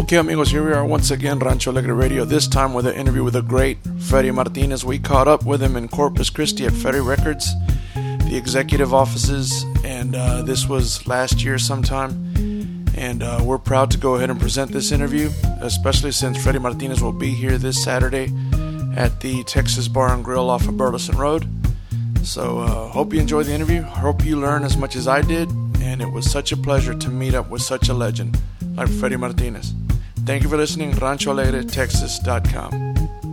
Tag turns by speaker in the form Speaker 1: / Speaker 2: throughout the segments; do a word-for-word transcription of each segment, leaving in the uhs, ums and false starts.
Speaker 1: Okay, amigos, here we are once again, Rancho Alegre Radio, this time with an interview with the great Freddie Martinez. We caught up with him in Corpus Christi at Freddie Records, the executive offices, and uh, this was last year sometime. And uh, we're proud to go ahead and present this interview, especially since Freddie Martinez will be here this Saturday at the Texas Bar and Grill off of Burleson Road. So uh, hope you enjoy the interview. Hope you learn as much as I did. And it was such a pleasure to meet up with such a legend like Freddie Martinez. Thank you for listening. Rancho Alegre Texas dot com.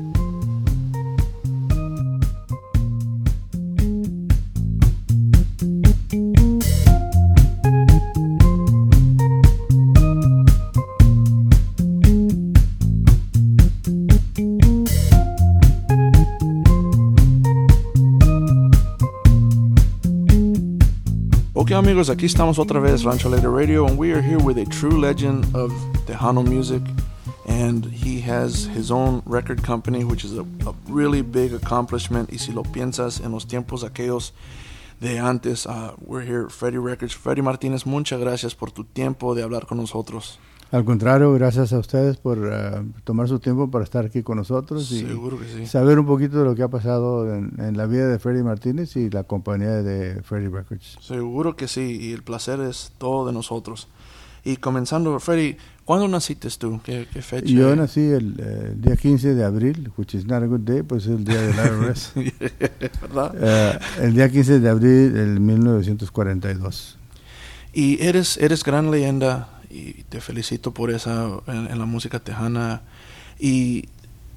Speaker 1: Okay, amigos, aquí estamos otra vez, Rancho Alegre Radio, and we are here with a true legend of Tejano music, and he has his own record company, which is a, a really big accomplishment. Y si lo piensas en los tiempos aquellos de antes, uh, we're here at Freddie Records. Freddie Martinez, muchas gracias por tu tiempo de hablar con nosotros.
Speaker 2: Al contrario, gracias a ustedes por uh, tomar su tiempo para estar aquí con nosotros y
Speaker 1: Seguro que sí.
Speaker 2: saber un poquito de lo que ha pasado en, en la vida de Freddie Martinez y la compañía de Freddie Records.
Speaker 1: Seguro que sí, y el placer es todo de nosotros. Y comenzando, Freddie, ¿cuándo naciste tú? ¿Qué, qué fecha?
Speaker 2: Yo nací el, eh, el día quince de abril, which is not a good day, pues es el día del I R S.
Speaker 1: ¿Verdad?
Speaker 2: Uh, el día quince de abril del mil novecientos cuarenta y dos.
Speaker 1: Y eres, eres gran leyenda, y te felicito por esa en, en la música tejana. ¿Y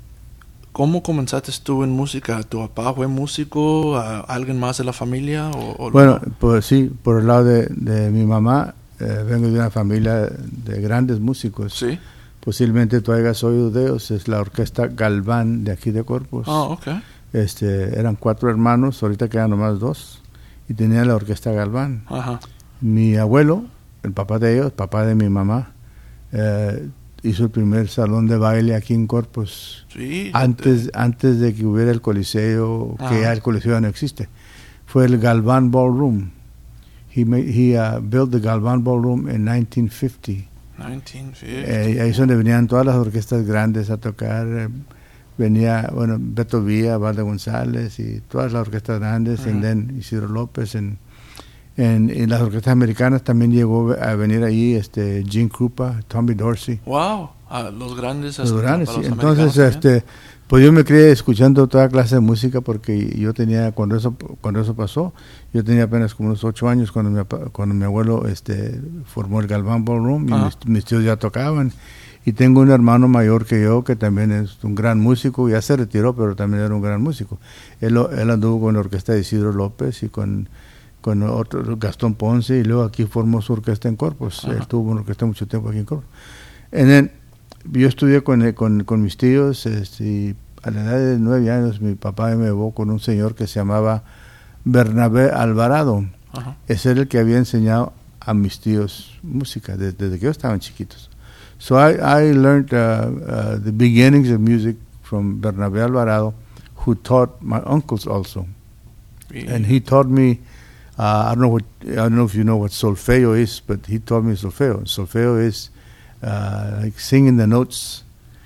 Speaker 1: cómo comenzaste tú en música? ¿Tu papá fue músico? ¿Alguien más de la familia? O, o
Speaker 2: bueno, no? Pues sí, por el lado de, de mi mamá, eh, vengo de una familia de grandes músicos.
Speaker 1: Sí.
Speaker 2: Posiblemente tú hayas oído de ellos, es la orquesta Galván de aquí de Corpus.
Speaker 1: Oh, okay.
Speaker 2: Este, eran cuatro hermanos, ahorita quedan nomás dos, y tenía la orquesta Galván.
Speaker 1: Ajá.
Speaker 2: Mi abuelo, el papá de ellos, papá de mi mamá, eh, hizo el primer salón de baile aquí en Corpus.
Speaker 1: Sí.
Speaker 2: Antes, te... antes de que hubiera el Coliseo, ah. que ya el Coliseo ya no existe. Fue el Galván Ballroom. He, made, he uh, built the Galván Ballroom in nineteen fifty.
Speaker 1: nineteen fifty.
Speaker 2: Eh, ahí es donde venían todas las orquestas grandes a tocar. Eh, venía, bueno, Beto Villa, Valde González y todas las orquestas grandes, uh-huh. y then Isidro López. En, en, en las orquestas americanas también llegó a venir ahí este, Gene Krupa, Tommy Dorsey.
Speaker 1: Wow, ah, los grandes.
Speaker 2: Los grandes, sí. Entonces, este, pues yo me crié escuchando toda clase de música porque yo tenía, cuando eso cuando eso pasó, yo tenía apenas como unos ocho años cuando mi, cuando mi abuelo este, formó el Galván Ballroom, y mis, mis tíos ya tocaban. Y tengo un hermano mayor que yo que también es un gran músico, ya se retiró, pero también era un gran músico. Él, él anduvo con la orquesta de Isidro López y con, con otro, Gastón Ponce, y luego aquí formó su orquesta en Corpus. Él tuvo una orquesta mucho tiempo aquí en Corpus. And then, yo estudié con, con, con mis tíos, este, y a la edad de nueve años mi papá me llevó con un señor que se llamaba Bernabé Alvarado. Uh-huh. Ese era el que había enseñado a mis tíos música desde, desde que ellos estaban chiquitos. So I, I learned uh, uh, the beginnings of music from Bernabé Alvarado, who taught my uncles also. Yeah. And he taught me, uh, I don't know what, I don't know if you know what solfeo is, but he taught me solfeo. Solfeo is Uh, like singing the notes,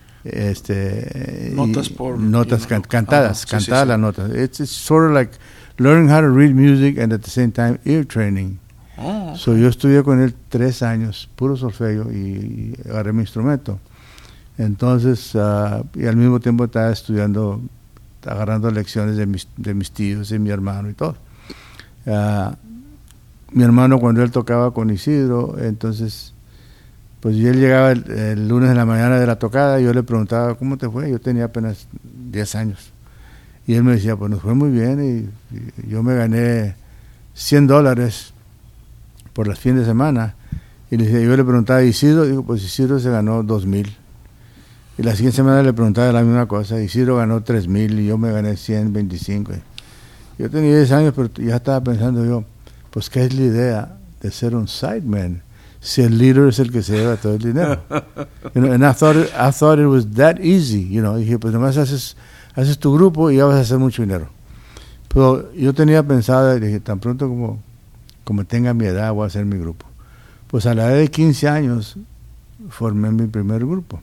Speaker 2: este,
Speaker 1: notas por
Speaker 2: notas can, cantadas,
Speaker 1: ah,
Speaker 2: cantadas
Speaker 1: sí, sí,
Speaker 2: las
Speaker 1: sí.
Speaker 2: notas. It's, it's sort of like learning how to read music and at the same time ear training.
Speaker 1: Oh, okay.
Speaker 2: So yo estudié con él tres años, puro solfeo, y, y agarré mi instrumento. Entonces, uh, y al mismo tiempo estaba estudiando, agarrando lecciones de mis, de mis tíos y mi hermano y todo. Uh, mi hermano, cuando él tocaba con Isidro, entonces pues él llegaba el, el lunes de la mañana de la tocada y yo le preguntaba, ¿cómo te fue? Yo tenía apenas diez años. Y él me decía, pues nos fue muy bien, y, y yo me gané cien dólares por los fines de semana. Y le decía, yo le preguntaba a Isidro, digo, pues Isidro se ganó dos mil. Y la siguiente semana le preguntaba la misma cosa, Isidro ganó tres mil y yo me gané ciento veinticinco. Yo tenía diez años, pero ya estaba pensando yo, pues ¿qué es la idea de ser un sideman? Si el líder es el que se lleva todo el dinero. You know, and I thought it, I thought it was that easy, you know. Y dije, pues nomás haces, haces tu grupo y ya vas a hacer mucho dinero. Pero yo tenía pensado, dije, tan pronto como, como tenga mi edad voy a hacer mi grupo. Pues a la edad de quince años formé mi primer grupo.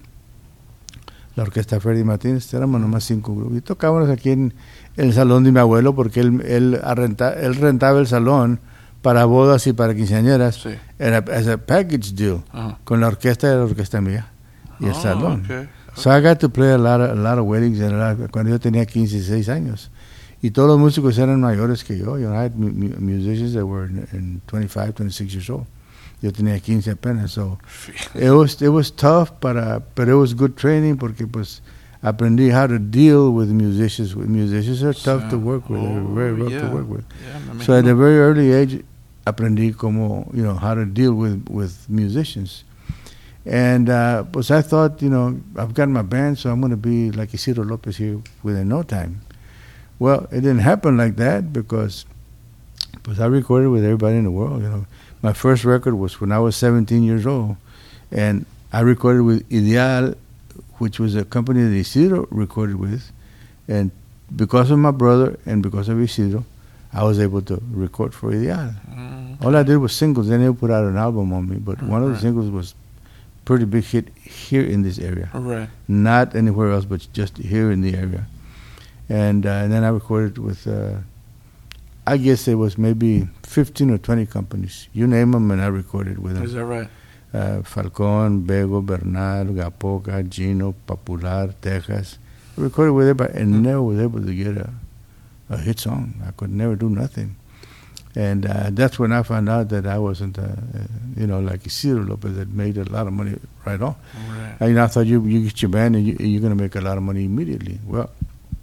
Speaker 2: La orquesta Freddy Martínez, éramos nomás cinco grupos. Y tocábamos aquí en, en el salón de mi abuelo, porque él, él, arrenta, él rentaba el salón para bodas y para quinceañeras.
Speaker 1: Sí.
Speaker 2: Era as a package deal,
Speaker 1: Uh-huh.
Speaker 2: con la orquesta de la orquesta mía y el
Speaker 1: Oh,
Speaker 2: salón.
Speaker 1: okay.
Speaker 2: So I got to play a lot of, a lot of weddings and a lot, cuando yo tenía quince, dieciséis años. Y todos los músicos eran mayores que yo. You know, I had mu- mu- musicians that were in, in twenty-five, twenty-six years old. Yo tenía quince apenas. So it was, it was tough, para, but it was good training, porque pues aprendí how to deal with musicians. Musicians are tough
Speaker 1: So,
Speaker 2: to work with. They're
Speaker 1: oh,
Speaker 2: very rough
Speaker 1: yeah.
Speaker 2: to work with.
Speaker 1: Yeah, me
Speaker 2: So at a
Speaker 1: imagino.
Speaker 2: very early age, aprendí como, you know, how to deal with, with musicians. And uh, pues I thought, you know, I've got my band, so I'm going to be like Isidro Lopez here within no time. Well, it didn't happen like that, because pues I recorded with everybody in the world. You know, my first record was when I was seventeen years old, and I recorded with Ideal, which was a company that Isidro recorded with, and because of my brother and because of Isidro, I was able to record for Ideal.
Speaker 1: Mm.
Speaker 2: All I did was singles. They never put out an album on me, but one of the
Speaker 1: Right.
Speaker 2: singles was pretty big hit here in this area,
Speaker 1: Right.
Speaker 2: not anywhere else, but just here in the area. And, uh, and then I recorded with, uh, I guess it was maybe fifteen or twenty companies. You name them, and I recorded with them.
Speaker 1: Is that right?
Speaker 2: Uh, Falcon, Bego, Bernal, Gapoca, Gino, Popular, Texas. I recorded with everybody, and
Speaker 1: Mm.
Speaker 2: never was able to get a, a hit song. I could never do nothing. And uh, that's when I found out that I wasn't, uh, uh, you know, like Isidro Lopez, that made a lot of money right off.
Speaker 1: Right.
Speaker 2: I, you know, I thought you you get your band and you, you're going to make a lot of money immediately. Well,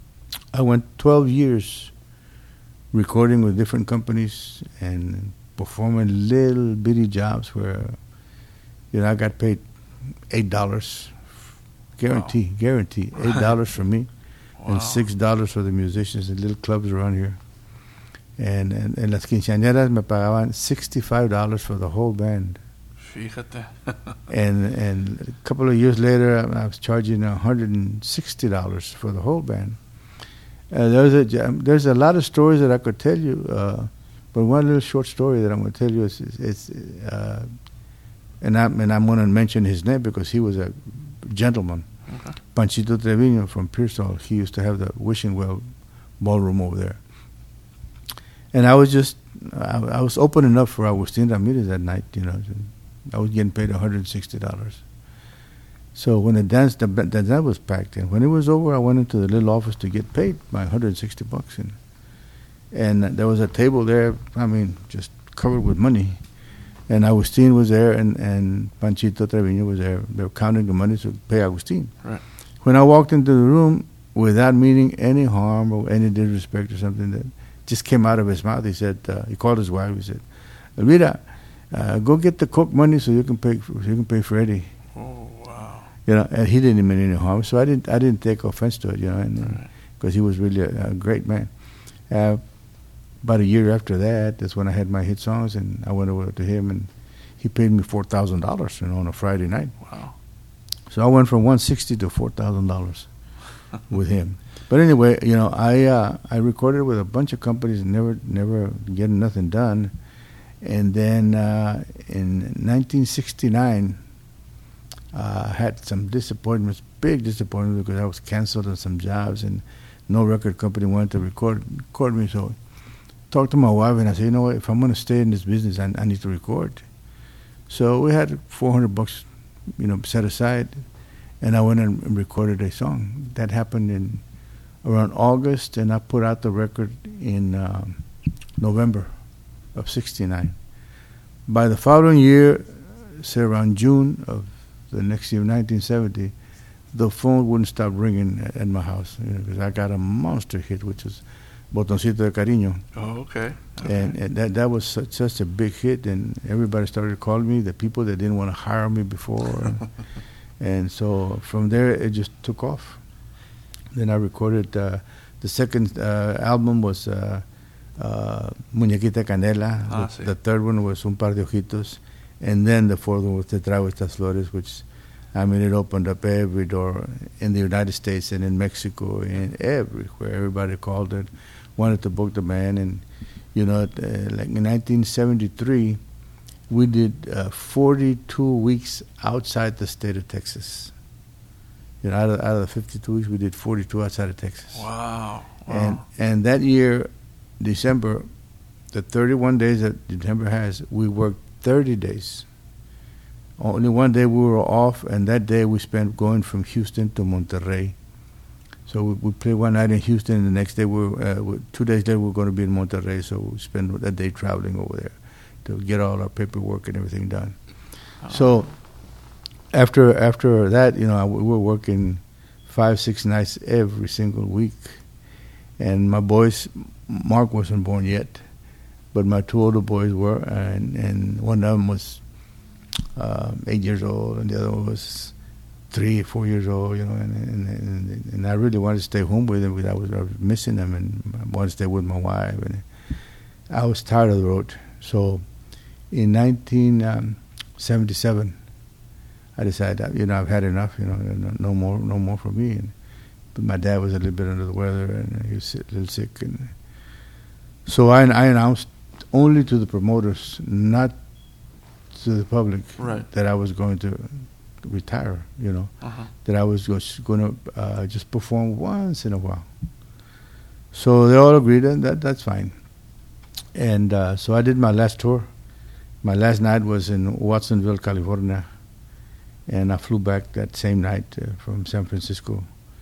Speaker 2: I went twelve years recording with different companies and performing little bitty jobs where, you know, I got paid eight dollars, guarantee, wow. guarantee, eight dollars for me, wow. and six dollars for the musicians in little clubs around here. And, and, and las quinceañeras me pagaban sixty-five dollars for the whole band.
Speaker 1: Fíjate.
Speaker 2: and and a couple of years later, I, I was charging one hundred sixty dollars for the whole band. Uh, there's a there's a lot of stories that I could tell you, uh, but one little short story that I'm going to tell you is, is, is uh, and I'm and I'm going to mention his name because he was a gentleman.
Speaker 1: Okay.
Speaker 2: Panchito Treviño from Pearsall. He used to have the Wishing Well ballroom over there. And I was just, I, I was opening up for Agustin Ramirez that night, you know. I was getting paid one hundred sixty dollars. So when the dance, the, the dance was packed, and when it was over, I went into the little office to get paid my one hundred sixty bucks. And, and there was a table there, I mean, just covered with money. And Agustin was there, and, and Panchito Treviño was there. They were counting the money to pay Agustin.
Speaker 1: Right.
Speaker 2: When I walked into the room, without meaning any harm or any disrespect or something that just came out of his mouth, he said, uh, he called his wife, he said, Elvira, uh, go get the coke money so you can pay, so you can pay Freddie.
Speaker 1: Oh, wow.
Speaker 2: You know, and he didn't mean any harm, so I didn't, I didn't take offense to it, you know, and because
Speaker 1: right.
Speaker 2: he was really a, a great man. Uh, about a year after that, that's when I had my hit songs, and I went over to him, and he paid me four thousand dollars, you know, on a Friday night.
Speaker 1: Wow.
Speaker 2: So I went from one hundred sixty dollars to four thousand dollars with him. But anyway, you know, I uh, I recorded with a bunch of companies, never never getting nothing done. And then uh, in nineteen sixty-nine, uh, I had some disappointments, big disappointments, because I was canceled on some jobs, and no record company wanted to record record me. So I talked to my wife, and I said, you know what, if I'm going to stay in this business, I, I need to record. So we had four hundred bucks, you know, set aside, and I went and recorded a song. That happened in around August, and I put out the record in um, November of sixty-nine. By the following year, say around June of the next year, nineteen seventy, the phone wouldn't stop ringing at, at my house, you know, because I got a monster hit, which was Botoncito de Cariño.
Speaker 1: Oh, okay. okay.
Speaker 2: And, and that that was such, such a big hit, and everybody started calling me, the people that didn't want to hire me before. And so from there, it just took off. Then I recorded, uh, the second uh, album was uh, uh, Muñequita Canela.
Speaker 1: Ah,
Speaker 2: the,
Speaker 1: sí.
Speaker 2: the third one was Un Par de Ojitos. And then the fourth one was Te Traigo Estas Flores, which, I mean, it opened up every door in the United States and in Mexico and everywhere. Everybody called it, wanted to book the band. And, you know, uh, like in nineteen seventy-three, we did uh, forty-two weeks outside the state of Texas. You know, out of, out of the fifty-two weeks, we did forty-two outside of Texas.
Speaker 1: Wow. wow.
Speaker 2: And and that year, December, the thirty-one days that December has, we worked thirty days. Only one day we were off, and that day we spent going from Houston to Monterrey. So we, we played one night in Houston, and the next day, we were, uh, we, two days later, we were going to be in Monterrey, so we spent that day traveling over there to get all our paperwork and everything done. Oh. So after after that, you know, we were working five, six nights every single week. And my boys, Mark wasn't born yet, but my two older boys were, and, and one of them was um, eight years old, and the other one was three, four years old, you know, and and, and, and I really wanted to stay home with them because I was, I was missing them, and I wanted to stay with my wife, and I was tired of the road. So in nineteen seventy-seven, I decided, you know, I've had enough, you know, no, no more, no more for me. And, but my dad was a little bit under the weather, and he was a little sick, and so I, I announced only to the promoters, not to the public,
Speaker 1: right.
Speaker 2: that I was going to retire, you know,
Speaker 1: uh-huh.
Speaker 2: that I was just going to uh, just perform once in a while. So they all agreed, and that that's fine. And uh, so I did my last tour. My last night was in Watsonville, California, and I flew back that same night uh, from San Francisco.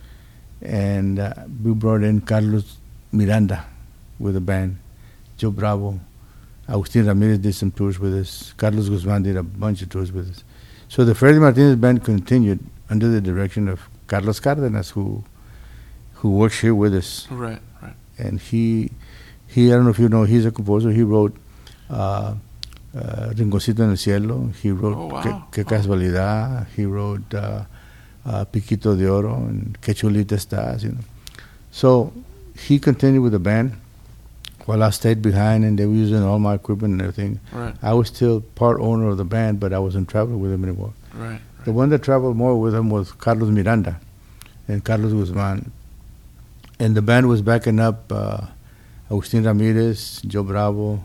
Speaker 2: And uh, we brought in Carlos Miranda with a band, Joe Bravo. Agustin Ramirez did some tours with us. Carlos Guzman did a bunch of tours with us. So the Freddy Martinez band continued under the direction of Carlos Cardenas, who who works here with us.
Speaker 1: Right, right.
Speaker 2: And he, he I don't know if you know, he's a composer. He wrote uh, uh, Rinconcito en el Cielo. He wrote
Speaker 1: oh, wow.
Speaker 2: Que, Que Casualidad. He wrote uh, uh, Piquito de Oro and Que Chulita Estás, you know. So he continued with the band while I stayed behind, and they were using all my equipment and everything.
Speaker 1: Right.
Speaker 2: I was still part owner of the band, but I wasn't traveling with them anymore.
Speaker 1: Right, right.
Speaker 2: The one that traveled more with them was Carlos Miranda and Carlos Guzman. And the band was backing up uh, Agustin Ramirez, Joe Bravo,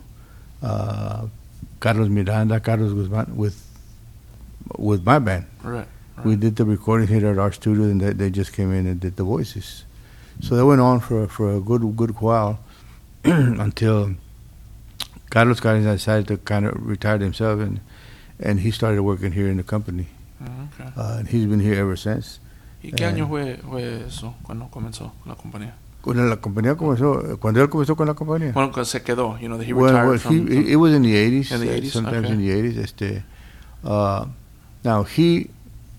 Speaker 2: uh, Carlos Miranda, Carlos Guzman, with with my band.
Speaker 1: Right, right.
Speaker 2: We did the recording here at our studio, and they, they just came in and did the voices. So that went on for for a good good while until Carlos Cardenas decided to kind of retire himself, and and he started working here in the company.
Speaker 1: Okay.
Speaker 2: Uh, and he's been here ever since.
Speaker 1: ¿Y qué año fue, fue eso cuando comenzó la compañía?
Speaker 2: Cuando la compañía comenzó, cuando él comenzó con la compañía.
Speaker 1: Bueno, cuando se quedó, you know, that he
Speaker 2: well,
Speaker 1: retired
Speaker 2: well,
Speaker 1: from,
Speaker 2: he,
Speaker 1: from
Speaker 2: it was in the eighties.
Speaker 1: In the eighties,
Speaker 2: sometimes
Speaker 1: okay.
Speaker 2: in the eighties. Este, uh, now he,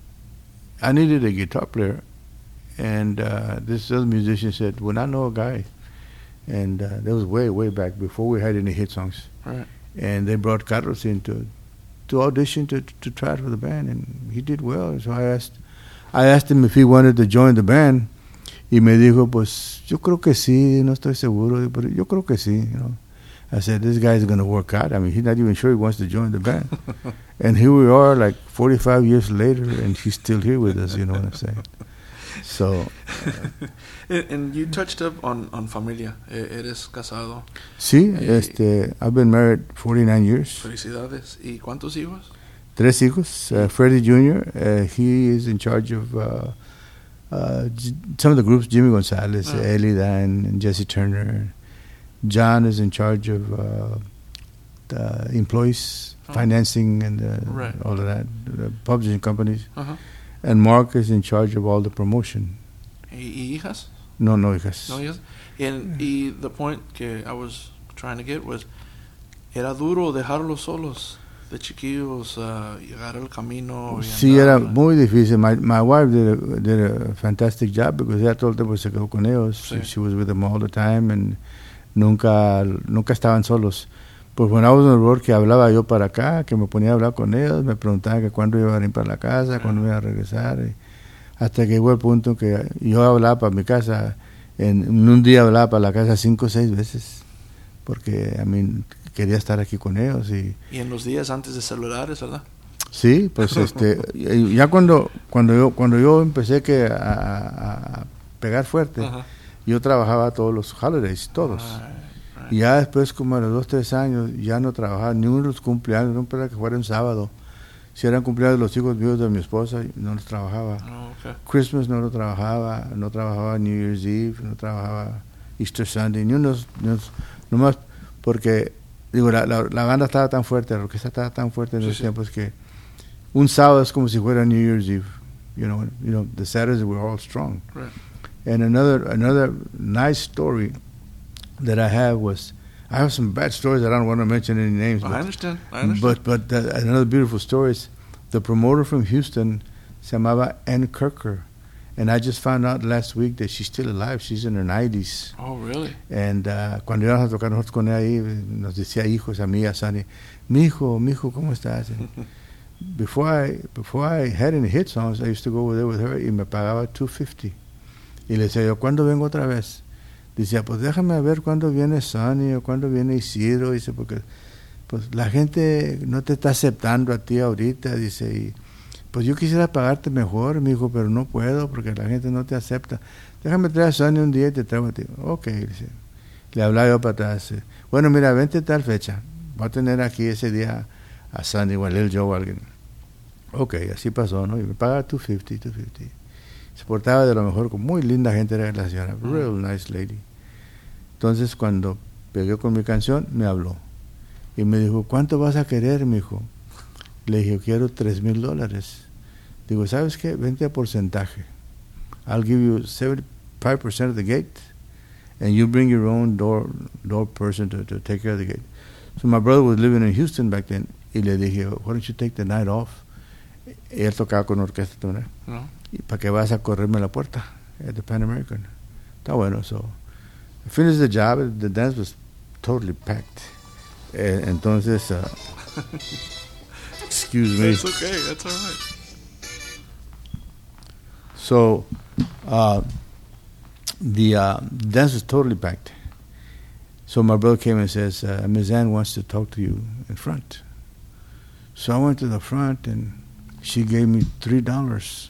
Speaker 2: I needed a guitar player, and uh, this other musician said, "Well, I know a guy," and uh, that was way, way back before we had any hit songs.
Speaker 1: Right.
Speaker 2: And they brought Carlos in to, to audition to to try for the band, and he did well. So I asked, I asked him if he wanted to join the band. Y me dijo, pues, yo creo que sí, no estoy seguro, pero yo creo que sí, you know. I said, this guy's going to work out. I mean, he's not even sure he wants to join the band. And here we are, like forty-five years later, and he's still here with us, you know what I'm saying? So... Uh,
Speaker 1: and, and you touched up on, on familia. Eres casado.
Speaker 2: Sí,
Speaker 1: eh,
Speaker 2: este, I've been married forty-nine years.
Speaker 1: Felicidades. ¿Y cuántos hijos?
Speaker 2: Tres hijos. Uh, Freddie Junior, uh, he is in charge of... Uh, Uh, some of the groups, Jimmy Gonzalez, oh. Ellie Dan, and Jesse Turner. John is in charge of uh, the employees, oh. financing, and uh,
Speaker 1: right.
Speaker 2: all of that, the publishing companies.
Speaker 1: Uh-huh.
Speaker 2: And Mark is in charge of all the promotion.
Speaker 1: ¿Y hijas?
Speaker 2: No, no hijas.
Speaker 1: No hijas. And y the point que I was trying to get was, era duro dejarlos solos. De chiquillos, uh, llegar al camino.
Speaker 2: Sí, era muy difícil. My my wife did a, did a fantastic job because ella todo el tiempo se quedó con ellos. Sí. She, she was with them all the time, and nunca nunca estaban solos. Pues when I was on the road, que hablaba yo para acá, que me ponía a hablar con ellos, me preguntaban que cuándo iba a venir para la casa, cuándo iba a regresar. Y hasta que llegó el punto que yo hablaba para mi casa, en, en un día hablaba para la casa cinco o seis veces, porque, I mean, quería estar aquí con ellos. Y,
Speaker 1: y en los días antes de celulares, ¿verdad?
Speaker 2: Sí, pues este, ya cuando cuando yo cuando yo empecé que a, a pegar fuerte, uh-huh. yo trabajaba todos los holidays, todos. Right, right. Y ya después, como a los dos, tres años, ya no trabajaba ni uno de los cumpleaños, no importa que fuera en sábado. Si eran cumpleaños de los hijos míos de mi esposa, no los trabajaba.
Speaker 1: Oh, okay.
Speaker 2: Christmas no lo trabajaba, no trabajaba New Year's Eve, no trabajaba Easter Sunday, ni unos, ni unos nomás porque, digo, la, la, la banda estaba tan fuerte, la orquesta estaba tan fuerte en
Speaker 1: Sí,
Speaker 2: esos
Speaker 1: sí.
Speaker 2: tiempos que un sábado es como si fuera New Year's Eve. You know, you know, the Saturdays were all strong.
Speaker 1: Right.
Speaker 2: And another another nice story that I have was, I have some bad stories. I don't want to mention any names.
Speaker 1: I
Speaker 2: but,
Speaker 1: understand. I understand.
Speaker 2: But but uh, another beautiful story is the promoter from Houston se llamaba Ann Kirker, and I just found out last week that she's still alive. She's in her nineties.
Speaker 1: Oh, really?
Speaker 2: And uh, cuando íbamos a tocar nosotros con ella ahí, nos decía hijos a mí, a Sonny, mi hijo, mi hijo, ¿cómo estás? Before I before I had any hit songs, I used to go over there with her y me pagaba two fifty. Y le decía yo, ¿cuándo vengo otra vez? Decía, pues déjame ver cuándo viene Sonny o cuándo viene Isidro. Dice, porque pues la gente no te está aceptando a ti ahorita. Dice, y pues yo quisiera pagarte mejor, mi hijo, pero no puedo porque la gente no te acepta. Déjame traer a Sonny un día y te traigo a ti. Ok, dice. Le hablaba yo para atrás. Bueno, mira, vente tal fecha. Voy a tener aquí ese día a Sonny o a Lil Joe o alguien. Ok, así pasó, ¿no? Y me pagaba two fifty, two fifty. Se portaba de lo mejor, con muy linda gente era la señora, real nice lady. Entonces, cuando pegué con mi canción, me habló. Y me dijo, ¿cuánto vas a querer, mijo? Le dije, quiero tres mil dólares. Digo, ¿sabes qué? Vente a porcentaje. I'll give you seventy-five percent of the gate, and you bring your own door door person to, to take care of the gate. So my brother was living in Houston back then. Y le dije, why don't you take the night off? Y él tocaba con orquesta también.
Speaker 1: No.
Speaker 2: ¿Y para qué vas a correrme la puerta? At the Pan American. Está bueno, so I finished the job. The dance was totally packed. Eh, entonces, uh, excuse me.
Speaker 1: That's okay. That's all right.
Speaker 2: So, uh, the uh, dance was totally packed. So my brother came and says, uh, Miz Ann wants to talk to you in front. So I went to the front and she gave me three dollars.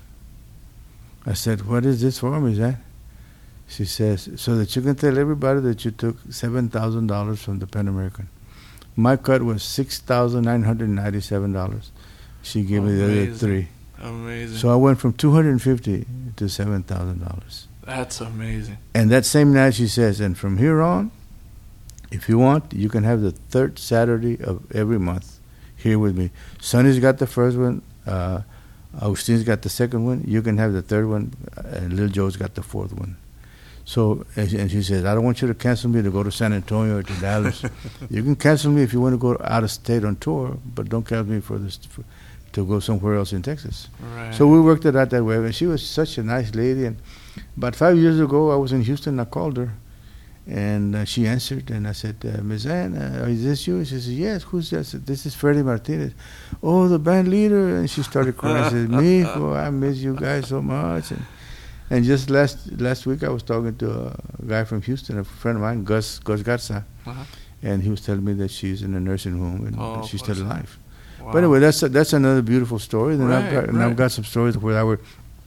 Speaker 2: I said, what is this for, Miz Ann? She says, so that you can tell everybody that you took seven thousand dollars from the Pan American. My cut was six thousand nine hundred ninety-seven dollars. She gave me the other
Speaker 1: Amazing.
Speaker 2: three.
Speaker 1: Amazing.
Speaker 2: So I went from two hundred fifty to seven thousand dollars.
Speaker 1: That's amazing.
Speaker 2: And that same night she says, and from here on, if you want, you can have the third Saturday of every month here with me. Sonny's got the first one. Uh, Agustin's got the second one. You can have the third one. And Lil Joe's got the fourth one. So, and she, and she says, I don't want you to cancel me to go to San Antonio or to Dallas. You can cancel me if you want to go out of state on tour, but don't cancel me for this for, to go somewhere else in Texas.
Speaker 1: Right.
Speaker 2: So we worked it out that way. And she was such a nice lady. And about five years ago, I was in Houston. I called her. And uh, she answered, and I said, uh, Miz Ann, uh, is this you? She says, yes, who's that? I said, this is Freddie Martinez. Oh, the band leader. And she started crying. She said, Mijo, I miss you guys so much. And, and just last last week, I was talking to a guy from Houston, a friend of mine, Gus, Gus Garza,
Speaker 1: Uh-huh.
Speaker 2: and he was telling me that she's in a nursing home and
Speaker 1: Oh,
Speaker 2: she's
Speaker 1: bless
Speaker 2: still
Speaker 1: her.
Speaker 2: alive.
Speaker 1: Wow.
Speaker 2: But anyway, that's that's another beautiful story. Then I've
Speaker 1: Right,
Speaker 2: got, and I've
Speaker 1: right.
Speaker 2: got some stories where I were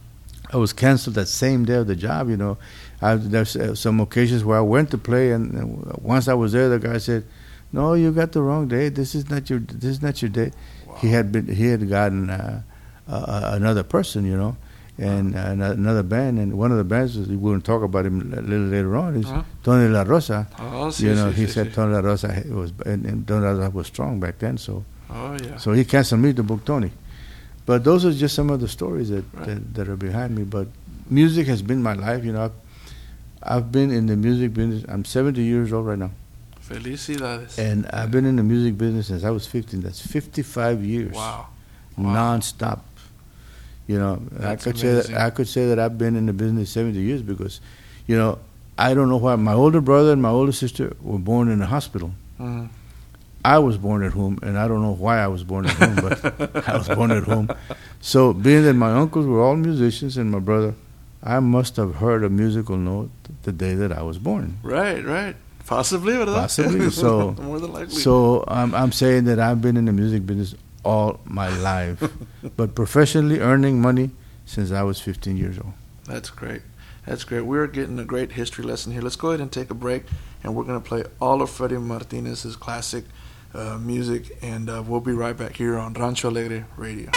Speaker 2: I was canceled that same day of the job. You know, I, there's uh, some occasions where I went to play, and, and once I was there, the guy said, "No, you got the wrong day. This is not your this is not your day."
Speaker 1: Wow.
Speaker 2: He had been he had gotten uh, uh, another person, you know, and uh, another band, and one of the bands was, we wouldn't talk about him a little later on. Is
Speaker 1: Uh-huh.
Speaker 2: Tony La Rosa.
Speaker 1: Oh, sí,
Speaker 2: You know,
Speaker 1: sí,
Speaker 2: he
Speaker 1: sí,
Speaker 2: said
Speaker 1: sí.
Speaker 2: Tony La Rosa was, and, and Tony La Rosa was strong back then, so.
Speaker 1: Oh, yeah.
Speaker 2: So he canceled me to book Tony. But those are just some of the stories that,
Speaker 1: Right.
Speaker 2: that, that are behind me. But music has been my life. You know, I've, I've been in the music business. I'm seventy years old right now.
Speaker 1: Felicidades.
Speaker 2: And I've been in the music business since I was fifteen. That's fifty-five years.
Speaker 1: Wow. Wow.
Speaker 2: Non-stop. You know,
Speaker 1: That's
Speaker 2: I could say
Speaker 1: amazing.
Speaker 2: that I could say that I've been in the business seventy years because, you know, I don't know why my older brother and my older sister were born in a hospital.
Speaker 1: Mhm.
Speaker 2: I was born at home, and I don't know why I was born at home, but I was born at home. So, being that my uncles were all musicians and my brother, I must have heard a musical note the day that I was born.
Speaker 1: Right, right. Possibly, ¿verdad?
Speaker 2: Possibly. So,
Speaker 1: More than likely.
Speaker 2: so I'm, I'm saying that I've been in the music business all my life, but professionally earning money since I was fifteen years old.
Speaker 1: That's great. That's great. We're getting a great history lesson here. Let's go ahead and take a break. and we're going to play all of Freddy Martinez's classic uh, music, and uh, we'll be right back here on Rancho Alegre Radio.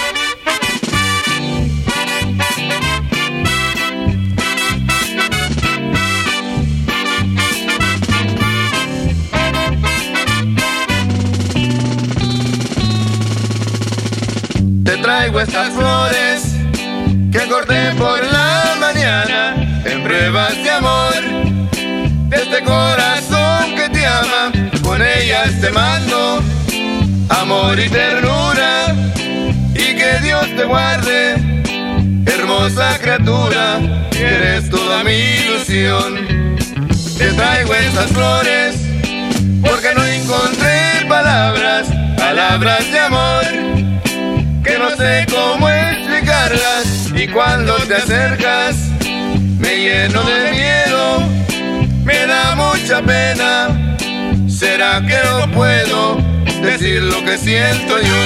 Speaker 3: Te traigo estas flores que corté por la mañana en pruebas de amor de este corazón que te ama. Con ellas te mando amor y ternura, y que Dios te guarde, hermosa criatura, eres toda mi ilusión. Te traigo estas flores porque no encontré palabras, palabras de amor, que no sé cómo explicarlas, y cuando te acercas me lleno de miedo, me da mucha pena. ¿Será que no puedo decir lo que siento yo?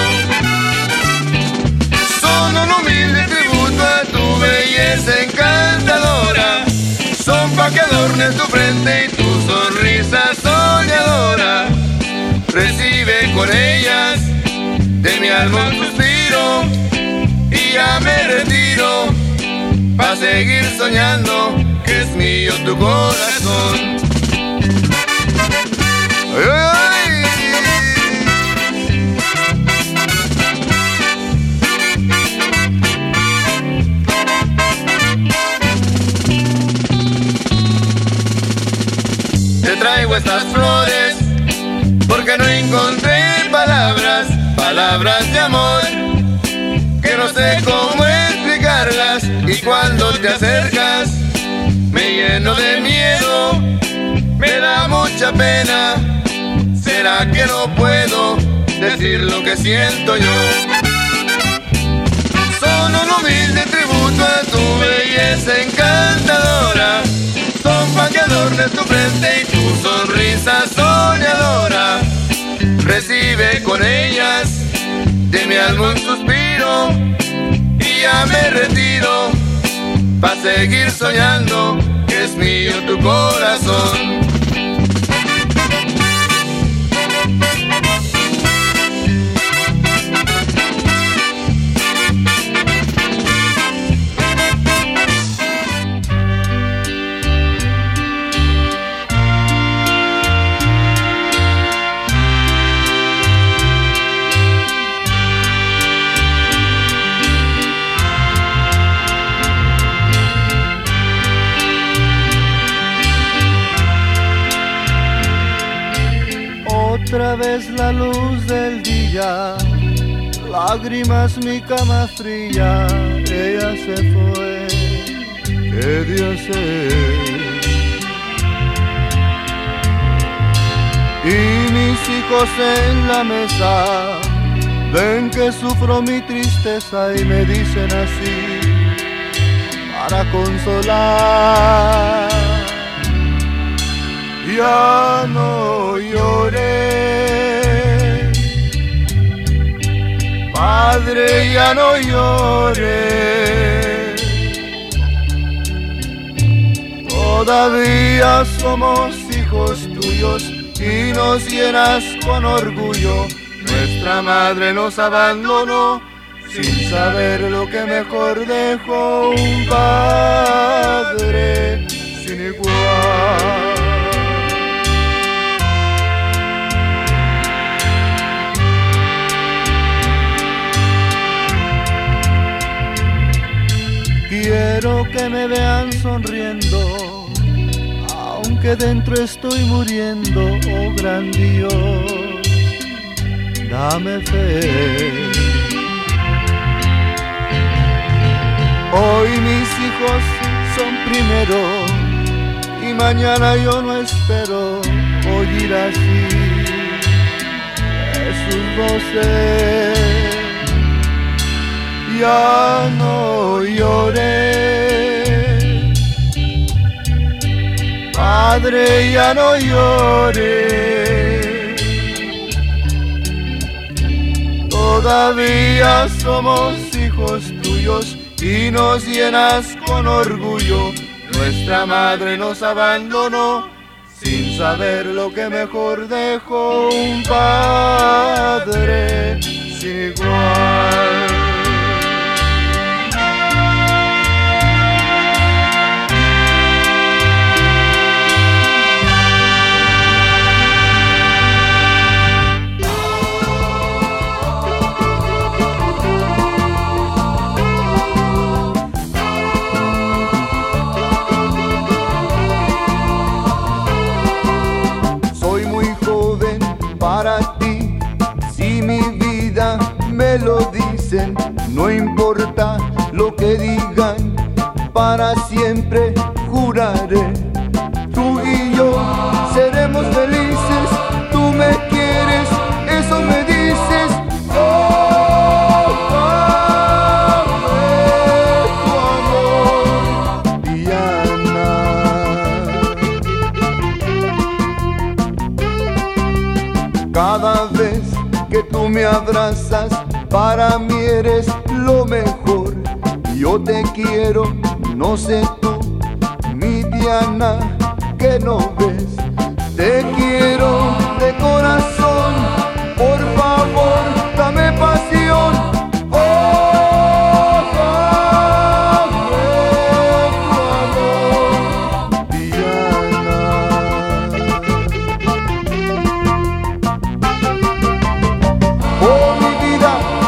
Speaker 3: Son un humilde tributo a tu belleza encantadora, son pa' que adornes tu frente y tu sonrisa soñadora. Recibe con ellas de mi alma un suspiro, y ya me retiro pa' seguir soñando que es mío tu corazón. ¡Ay, ay! Te traigo estas flores porque no encontré palabras, palabras de amor, que no sé cómo explicarlas, y cuando te acercas me lleno de miedo, me da mucha pena. ¿Será que no puedo decir lo que siento yo? Son un humilde tributo a tu belleza encantadora, son pa' que adornes tu frente y tu sonrisa soñadora. Recibe con ellas de mi alma un suspiro, y ya me retiro pa' seguir soñando que es mío tu corazón.
Speaker 4: Otra vez la luz del día, lágrimas mi cama fría, ella se fue, qué Dios es. Y mis hijos en la mesa ven que sufro mi tristeza y me dicen así para consolar: ya no llores, padre, ya no llores, todavía somos hijos tuyos y nos llenas con orgullo. Nuestra madre nos abandonó sin saber lo que mejor dejó, un padre sin igual. Quiero que me vean sonriendo, aunque dentro estoy muriendo, oh gran Dios, dame fe. Hoy mis hijos son primero y mañana yo no espero oír así de sus voces. Ya no llores, padre, ya no llores, todavía somos hijos tuyos y nos llenas con orgullo. Nuestra madre nos abandonó sin sin saber lo que mejor dejó un padre sin igual. Lo dicen, no importa lo que digan, para siempre juraré. Tú y yo seremos felices, tú me quieres, eso me dices. Oh, dame tu amor, Diana. Cada vez que tú me abrazas, para mí eres lo mejor. Yo te quiero, no sé tú, mi Diana, que no ves. Te quiero de corazón, por favor, dame pasión. Oh, dame tu amor, Diana. Oh, mi vida,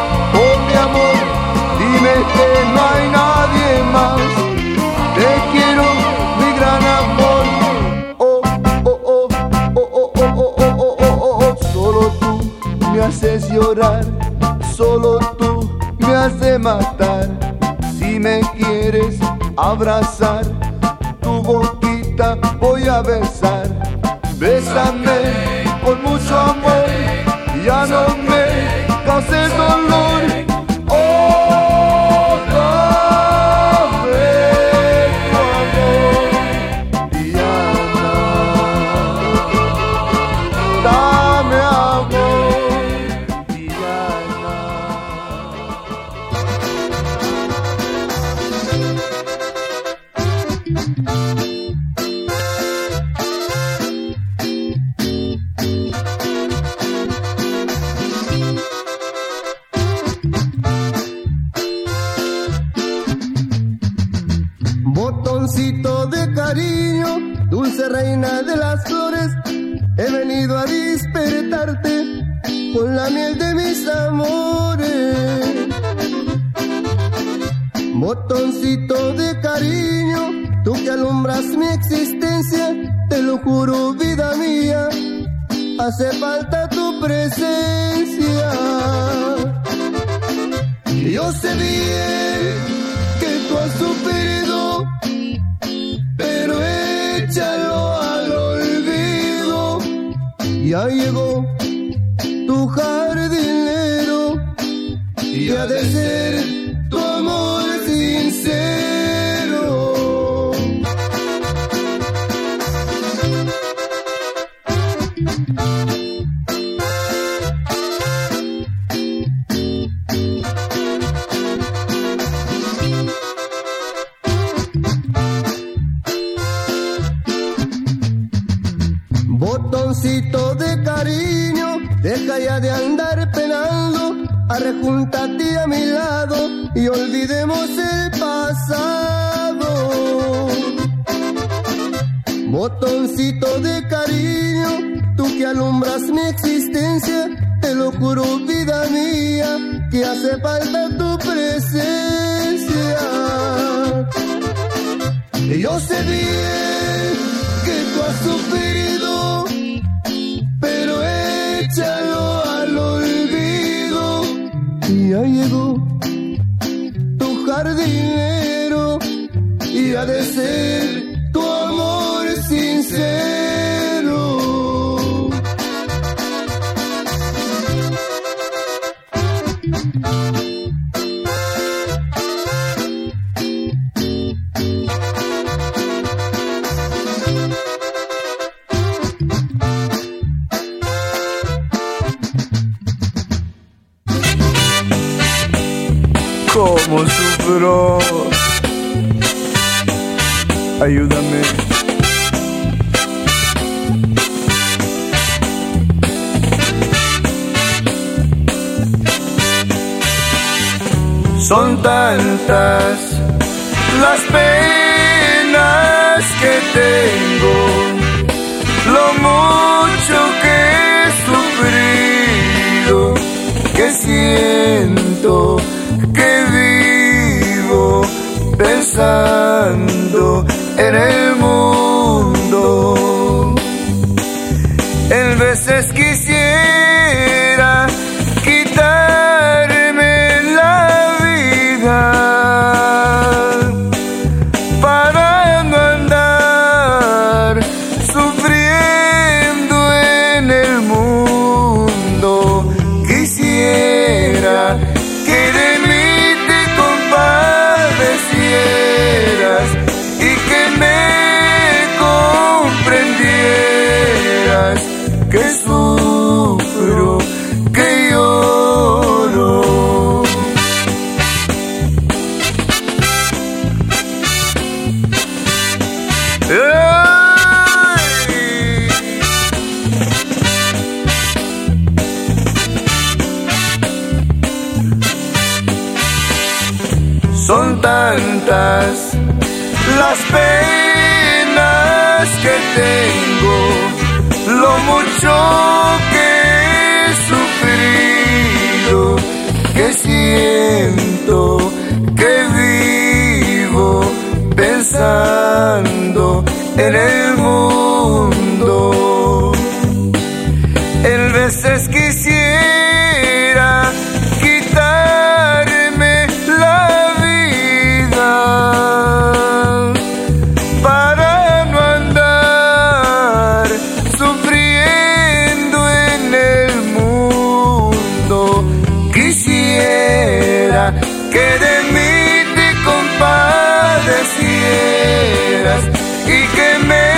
Speaker 4: que no hay nadie más. Te quiero, mi gran amor. Oh, oh, oh, oh, oh, oh, oh, oh, oh, oh, oh. Solo tú me haces llorar, solo tú me haces matar. Si me quieres abrazar, tu boquita voy a besar. Bésame con mucho amor, ya no me causes dolor.
Speaker 5: Botoncito de cariño, dulce reina de las flores, he venido a despertarte con la miel de mis amores. Botoncito de cariño, tú que alumbras mi existencia, te lo juro, vida mía, hace falta tu presencia. Yo sé bien que tú has sufrido, pero échalo al olvido. Ya llegó tu jardinero y ha de ser tu amor sincero. Botoncito de cariño, deja ya de andar penando, arrejúntate a mi lado y olvidemos el pasado. Botoncito de cariño, tú que alumbras mi existencia, te lo juro, vida mía, que hace falta tu presencia. Y yo sé bien que tú has sufrido, pero échalo al olvido. Y ya llegó tu jardinero y ha de ser tu amor sincero.
Speaker 4: Cómo sufro, ayúdame.
Speaker 3: Son tantas las penas que tengo, lo mucho que he sufrido, que siento que vivo pensando en el mundo. En veces quisiera quitarme la vida para no andar sufriendo en el mundo. Quisiera que de mí te compadecieras y que me comprendieras, que sufro, que lloro. ¡Ay! Son tantas las penas que tengo, lo mucho que he sufrido, que siento que vivo pensando en el mundo. En veces quisiera quitarme la vida para no andar sufriendo en el mundo. Quisiera que de mí te compadecieras y que me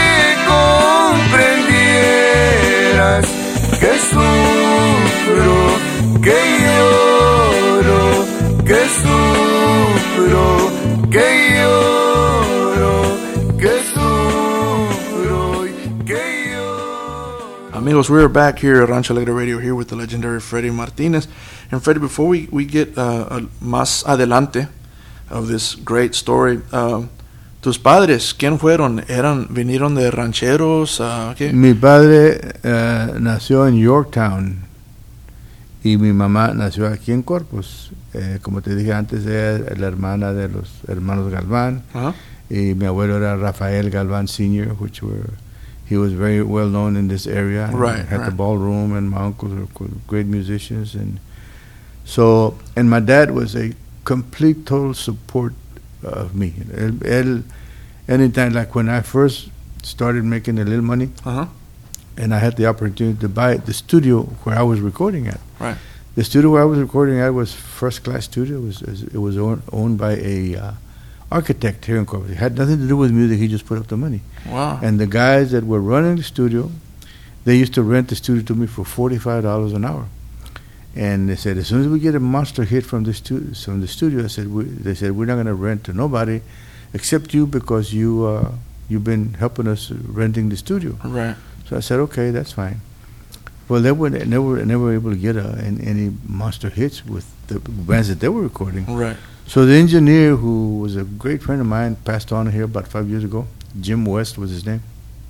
Speaker 3: comprendieras, que sufro, que lloro, que sufro, que lloro, que sufro, que lloro.
Speaker 1: Amigos, we're back here at Rancho Alegre Radio here with the legendary Freddy Martinez. And Freddy, before we, we get uh, uh, más adelante of this great story, uh, tus padres, ¿quién fueron? ¿Eran, vinieron de rancheros? Uh, ¿qué?
Speaker 2: Mi padre uh, nació en Yorktown y mi mamá nació aquí en Corpus. Eh, como te dije antes, ella es la hermana de los hermanos Galván.
Speaker 1: Uh-huh.
Speaker 2: Y mi abuelo era Rafael Galván Senior, which were, he was very well known in this area.
Speaker 1: Right,
Speaker 2: Had
Speaker 1: right.
Speaker 2: the ballroom, and my uncles were great musicians. And so, and my dad was a complete, total support of me. Él, él, anytime, like when I first started making a little money,
Speaker 1: Uh-huh.
Speaker 2: and I had the opportunity to buy the studio where I was recording at.
Speaker 1: Right.
Speaker 2: The studio where I was recording at was first class studio. It was it was owned, owned by a uh, architect here in Corpus. It had nothing to do with music. He just put up the money.
Speaker 1: Wow.
Speaker 2: And the guys that were running the studio, they used to rent the studio to me for forty-five dollars an hour. And they said, as soon as we get a monster hit from the studio, from the studio, I said, we, they said, we're not going to rent to nobody except you, because you uh, you've been helping us renting the studio.
Speaker 1: Right.
Speaker 2: So I said, okay, that's fine. Well, they were never never able to get uh, any, any monster hits with the bands that they were recording.
Speaker 1: Right.
Speaker 2: So the engineer, who was a great friend of mine, passed on here about five years ago. Jim West was his name.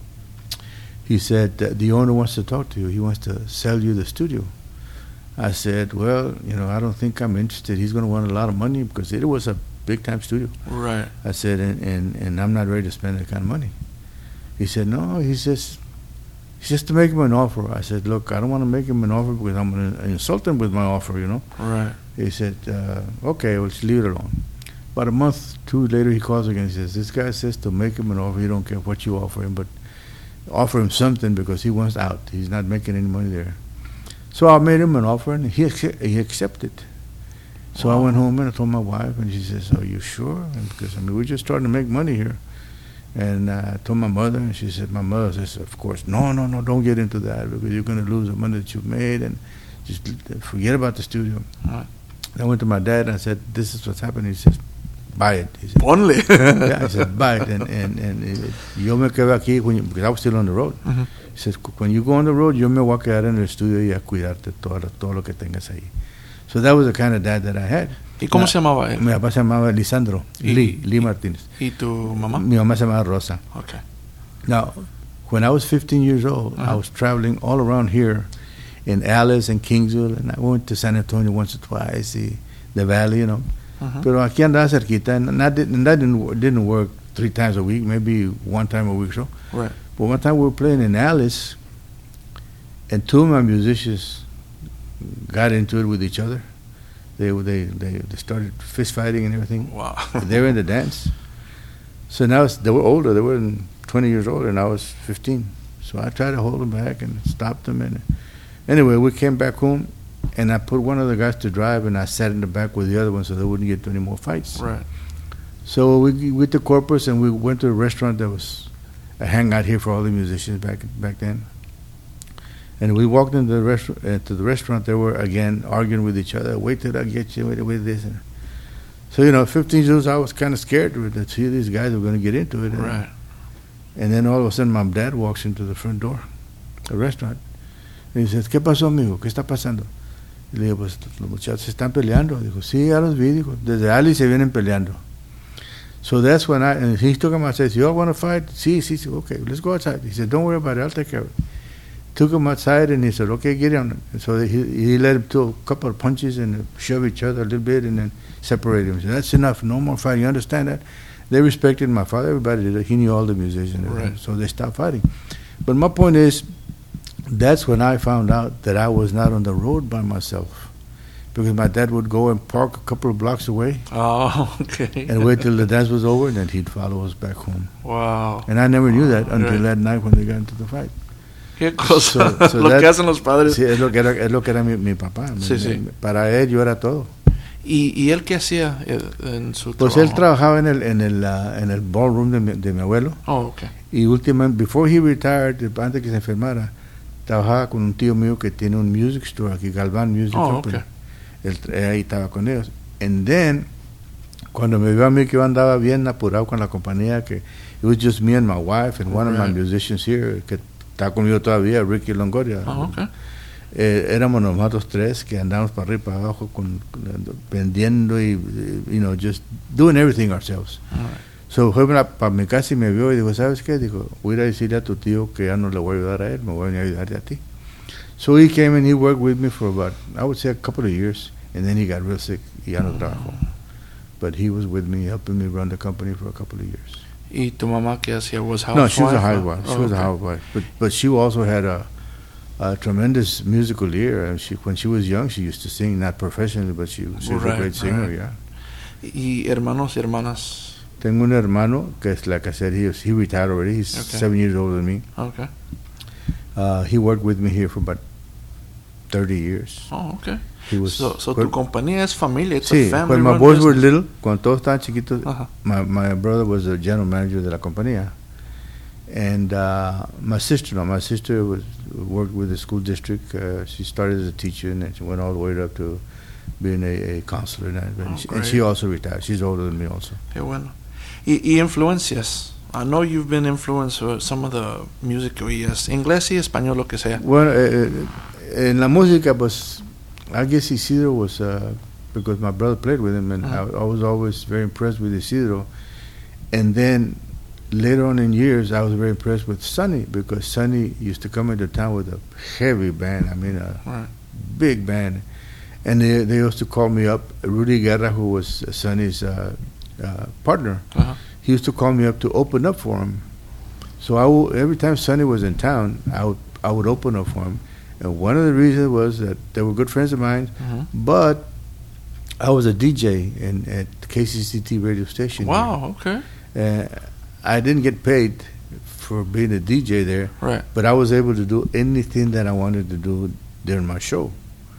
Speaker 2: He said, the owner wants to talk to you. He wants to sell you the studio. I said, well, you know, I don't think I'm interested. He's going to want a lot of money because it was a big-time studio.
Speaker 1: Right.
Speaker 2: I said, and, and, and I'm not ready to spend that kind of money. He said, no, he's just, he's just to make him an offer. I said, look, I don't want to make him an offer because I'm going to insult him with my offer, you know.
Speaker 1: Right.
Speaker 2: He said, uh, okay, well, just leave it alone. About a month, two later, he calls again. He says, this guy says to make him an offer. He don't care what you offer him, but offer him something because he wants out. He's not making any money there. So I made him an offer, and he he accepted. So wow. I went home and I told my wife, and she says, are you sure? And because, I mean, we're just starting to make money here. And uh, I told my mother, and she said, my mother says, of course, no, no, no, don't get into that because you're going to lose the money that you've made, and just forget about the studio.
Speaker 1: Right.
Speaker 2: I went to my dad and I said, this is what's happening. He says, buy it. He said,
Speaker 1: Only.
Speaker 2: yeah, I said, buy it. And, and, and it, yo me quedo aquí, when you, because I was still on the road.
Speaker 1: Mm-hmm.
Speaker 2: He says, when you go on the road, yo me voy a quedar en el estudio y a cuidarte todo, todo lo que tengas ahí. So that was the kind of dad that I had.
Speaker 1: ¿Y cómo
Speaker 2: Now,
Speaker 1: se llamaba él?
Speaker 2: Mi papá se llamaba Lisandro,
Speaker 1: Y-
Speaker 2: Lee, Lee Martínez.
Speaker 1: ¿Y tu mamá?
Speaker 2: Mi mamá se llamaba Rosa.
Speaker 1: Okay.
Speaker 2: Now, when I was fifteen years old, I
Speaker 1: Uh-huh.
Speaker 2: was traveling all around here in Alice and Kingsville, and I went to San Antonio once or twice, the, the Valley, you know.
Speaker 1: Uh-huh.
Speaker 2: Pero aquí andaba cerquita, and that didn't, that didn't, wo- didn't work three times a week, maybe one time a week or so.
Speaker 1: Right.
Speaker 2: But one time we were playing in Alice, and two of my musicians got into it with each other. They they they, they started fist fighting and everything.
Speaker 1: Wow.
Speaker 2: They were in the dance. So now it's, they were older. They were twenty years older, and I was fifteen. So I tried to hold them back and stop them. And anyway, we came back home, and I put one of the guys to drive, and I sat in the back with the other one so they wouldn't get to any more fights.
Speaker 1: Right.
Speaker 2: So we went to Corpus, and we went to a restaurant that was a hangout here for all the musicians back back then. And we walked into the restaurant. Uh, to the restaurant, they were again arguing with each other. Wait till I get you. Wait, wait this. And so you know, fifteen years old, I was kind of scared to see these guys were going to get into it. And,
Speaker 1: Right.
Speaker 2: and then all of a sudden, my dad walks into the front door, the restaurant, and he says, "¿Qué pasó, amigo? ¿Qué está pasando?" Y le digo, pues los muchachos se están peleando. Dijo, sí, ya los vi. Dijo, desde Ali se vienen peleando. So that's when I, and he took him outside. He said, "You all want to fight?" Sí, sí, sí. Okay, let's go outside. He said, "Don't worry about it. I'll take care of it." Took him outside, and he said, "Okay, get on." And so he he let him do a couple of punches and shove each other a little bit, and then separate him. He said, "That's enough. No more fighting." You understand that? They respected my father. Everybody did it. He knew all the musicians,
Speaker 1: Right.
Speaker 2: so they stopped fighting. But my point is, that's when I found out that I was not on the road by myself, because my dad would go and park a couple of blocks away
Speaker 1: Oh, okay.
Speaker 2: and wait till the dance was over, and then he'd follow us back home.
Speaker 1: Wow.
Speaker 2: And I never knew that until
Speaker 1: Right.
Speaker 2: that night when they got into the fight.
Speaker 1: Qué cosa.
Speaker 2: So- so
Speaker 1: Lo
Speaker 2: that-
Speaker 1: que hacen los padres.
Speaker 2: Sí, es lo que era, es lo que era mi, mi papá.
Speaker 1: Sí,
Speaker 2: Mi-
Speaker 1: sí.
Speaker 2: mi- Para él yo era todo.
Speaker 1: ¿Y, ¿Y él qué hacía eh, en su
Speaker 2: Pues
Speaker 1: trabajo?
Speaker 2: él trabajaba en el en el ah, en el ballroom de mi, de mi abuelo,
Speaker 1: Oh, okay.
Speaker 2: y últimamente, before he retired, antes que se enfermara, trabajaba con un tío mío que tiene un music store aquí, Galván Music
Speaker 1: Oh,
Speaker 2: Company.
Speaker 1: okay.
Speaker 2: Él tra- ahí estaba con ellos. And then, cuando me vio a mí que yo andaba bien apurado con la compañía, que it was just me and my wife and one of my
Speaker 1: Right.
Speaker 2: musicians here, que está conmigo todavía, Ricky Longoria.
Speaker 1: Oh, okay.
Speaker 2: Eh, éramos nosotros tres que andábamos para arriba y para abajo con, con- vendiendo y, eh, you know, just doing everything ourselves.
Speaker 1: All right.
Speaker 2: So fue para, para mi casa y me vio y dijo, ¿sabes qué? Dijo, voy a ir a decirle a tu tío que ya no le voy a ayudar a él, me voy a venir a ayudarte a ti. So he came and he worked with me for about, I would say, a couple of years, and then he got real sick y ya no trabajó. But he was with me, helping me run the company for a couple of years.
Speaker 1: ¿Y tu mamá qué hacía? Was
Speaker 2: No, she was a
Speaker 1: housewife,
Speaker 2: housewife.
Speaker 1: or-
Speaker 2: She was a
Speaker 1: okay.
Speaker 2: housewife, but but she also had a, a tremendous musical ear. And she, when she was young, she used to sing, not professionally, but she, she was
Speaker 1: Right,
Speaker 2: a great singer.
Speaker 1: right.
Speaker 2: Yeah.
Speaker 1: ¿Y hermanos y hermanas?
Speaker 2: Tengo un hermano que es, like I said, he was, he retired already. He's
Speaker 1: Okay.
Speaker 2: seven years older than me.
Speaker 1: Okay.
Speaker 2: Uh, he worked with me here for about thirty years.
Speaker 1: Oh, okay.
Speaker 2: He was.
Speaker 1: So, so
Speaker 2: when-
Speaker 1: tu compañía es familia. It's
Speaker 2: sí,
Speaker 1: a family
Speaker 2: when my
Speaker 1: run
Speaker 2: boys were
Speaker 1: business.
Speaker 2: little, cuando todos estaban chiquitos,
Speaker 1: Ajá.
Speaker 2: my, my brother was the general manager de la compañía. And uh, my sister, no, my sister was worked with the school district. Uh, she started as a teacher, and then she went all the way up to being a, a counselor. And, that.
Speaker 1: Oh,
Speaker 2: and, she, and
Speaker 1: great.
Speaker 2: she also retired. She's older than me also.
Speaker 1: Qué bueno. Y, y influencias. I know you've been influenced with some of the music que oías. Inglés y español, lo que sea.
Speaker 2: Bueno, eh, eh, en la música, pues, I guess Isidro was, uh, because my brother played with him, and
Speaker 1: Uh-huh.
Speaker 2: I, I was always very impressed with Isidro. And then later on in years, I was very impressed with Sonny, because Sonny used to come into town with a heavy band, I mean a
Speaker 1: Right.
Speaker 2: big band. And they, they used to call me up. Rudy Guerra, who was Sonny's uh, uh, partner,
Speaker 1: Uh-huh.
Speaker 2: he used to call me up to open up for him. So I will, every time Sonny was in town, I would, I would open up for him. And one of the reasons was that they were good friends of mine,
Speaker 1: Mhm.
Speaker 2: but I was a D J in, at K C C T radio station.
Speaker 1: Wow, okay.
Speaker 2: Uh, I didn't get paid for being a D J there,
Speaker 1: Right.
Speaker 2: but I was able to do anything that I wanted to do during my show.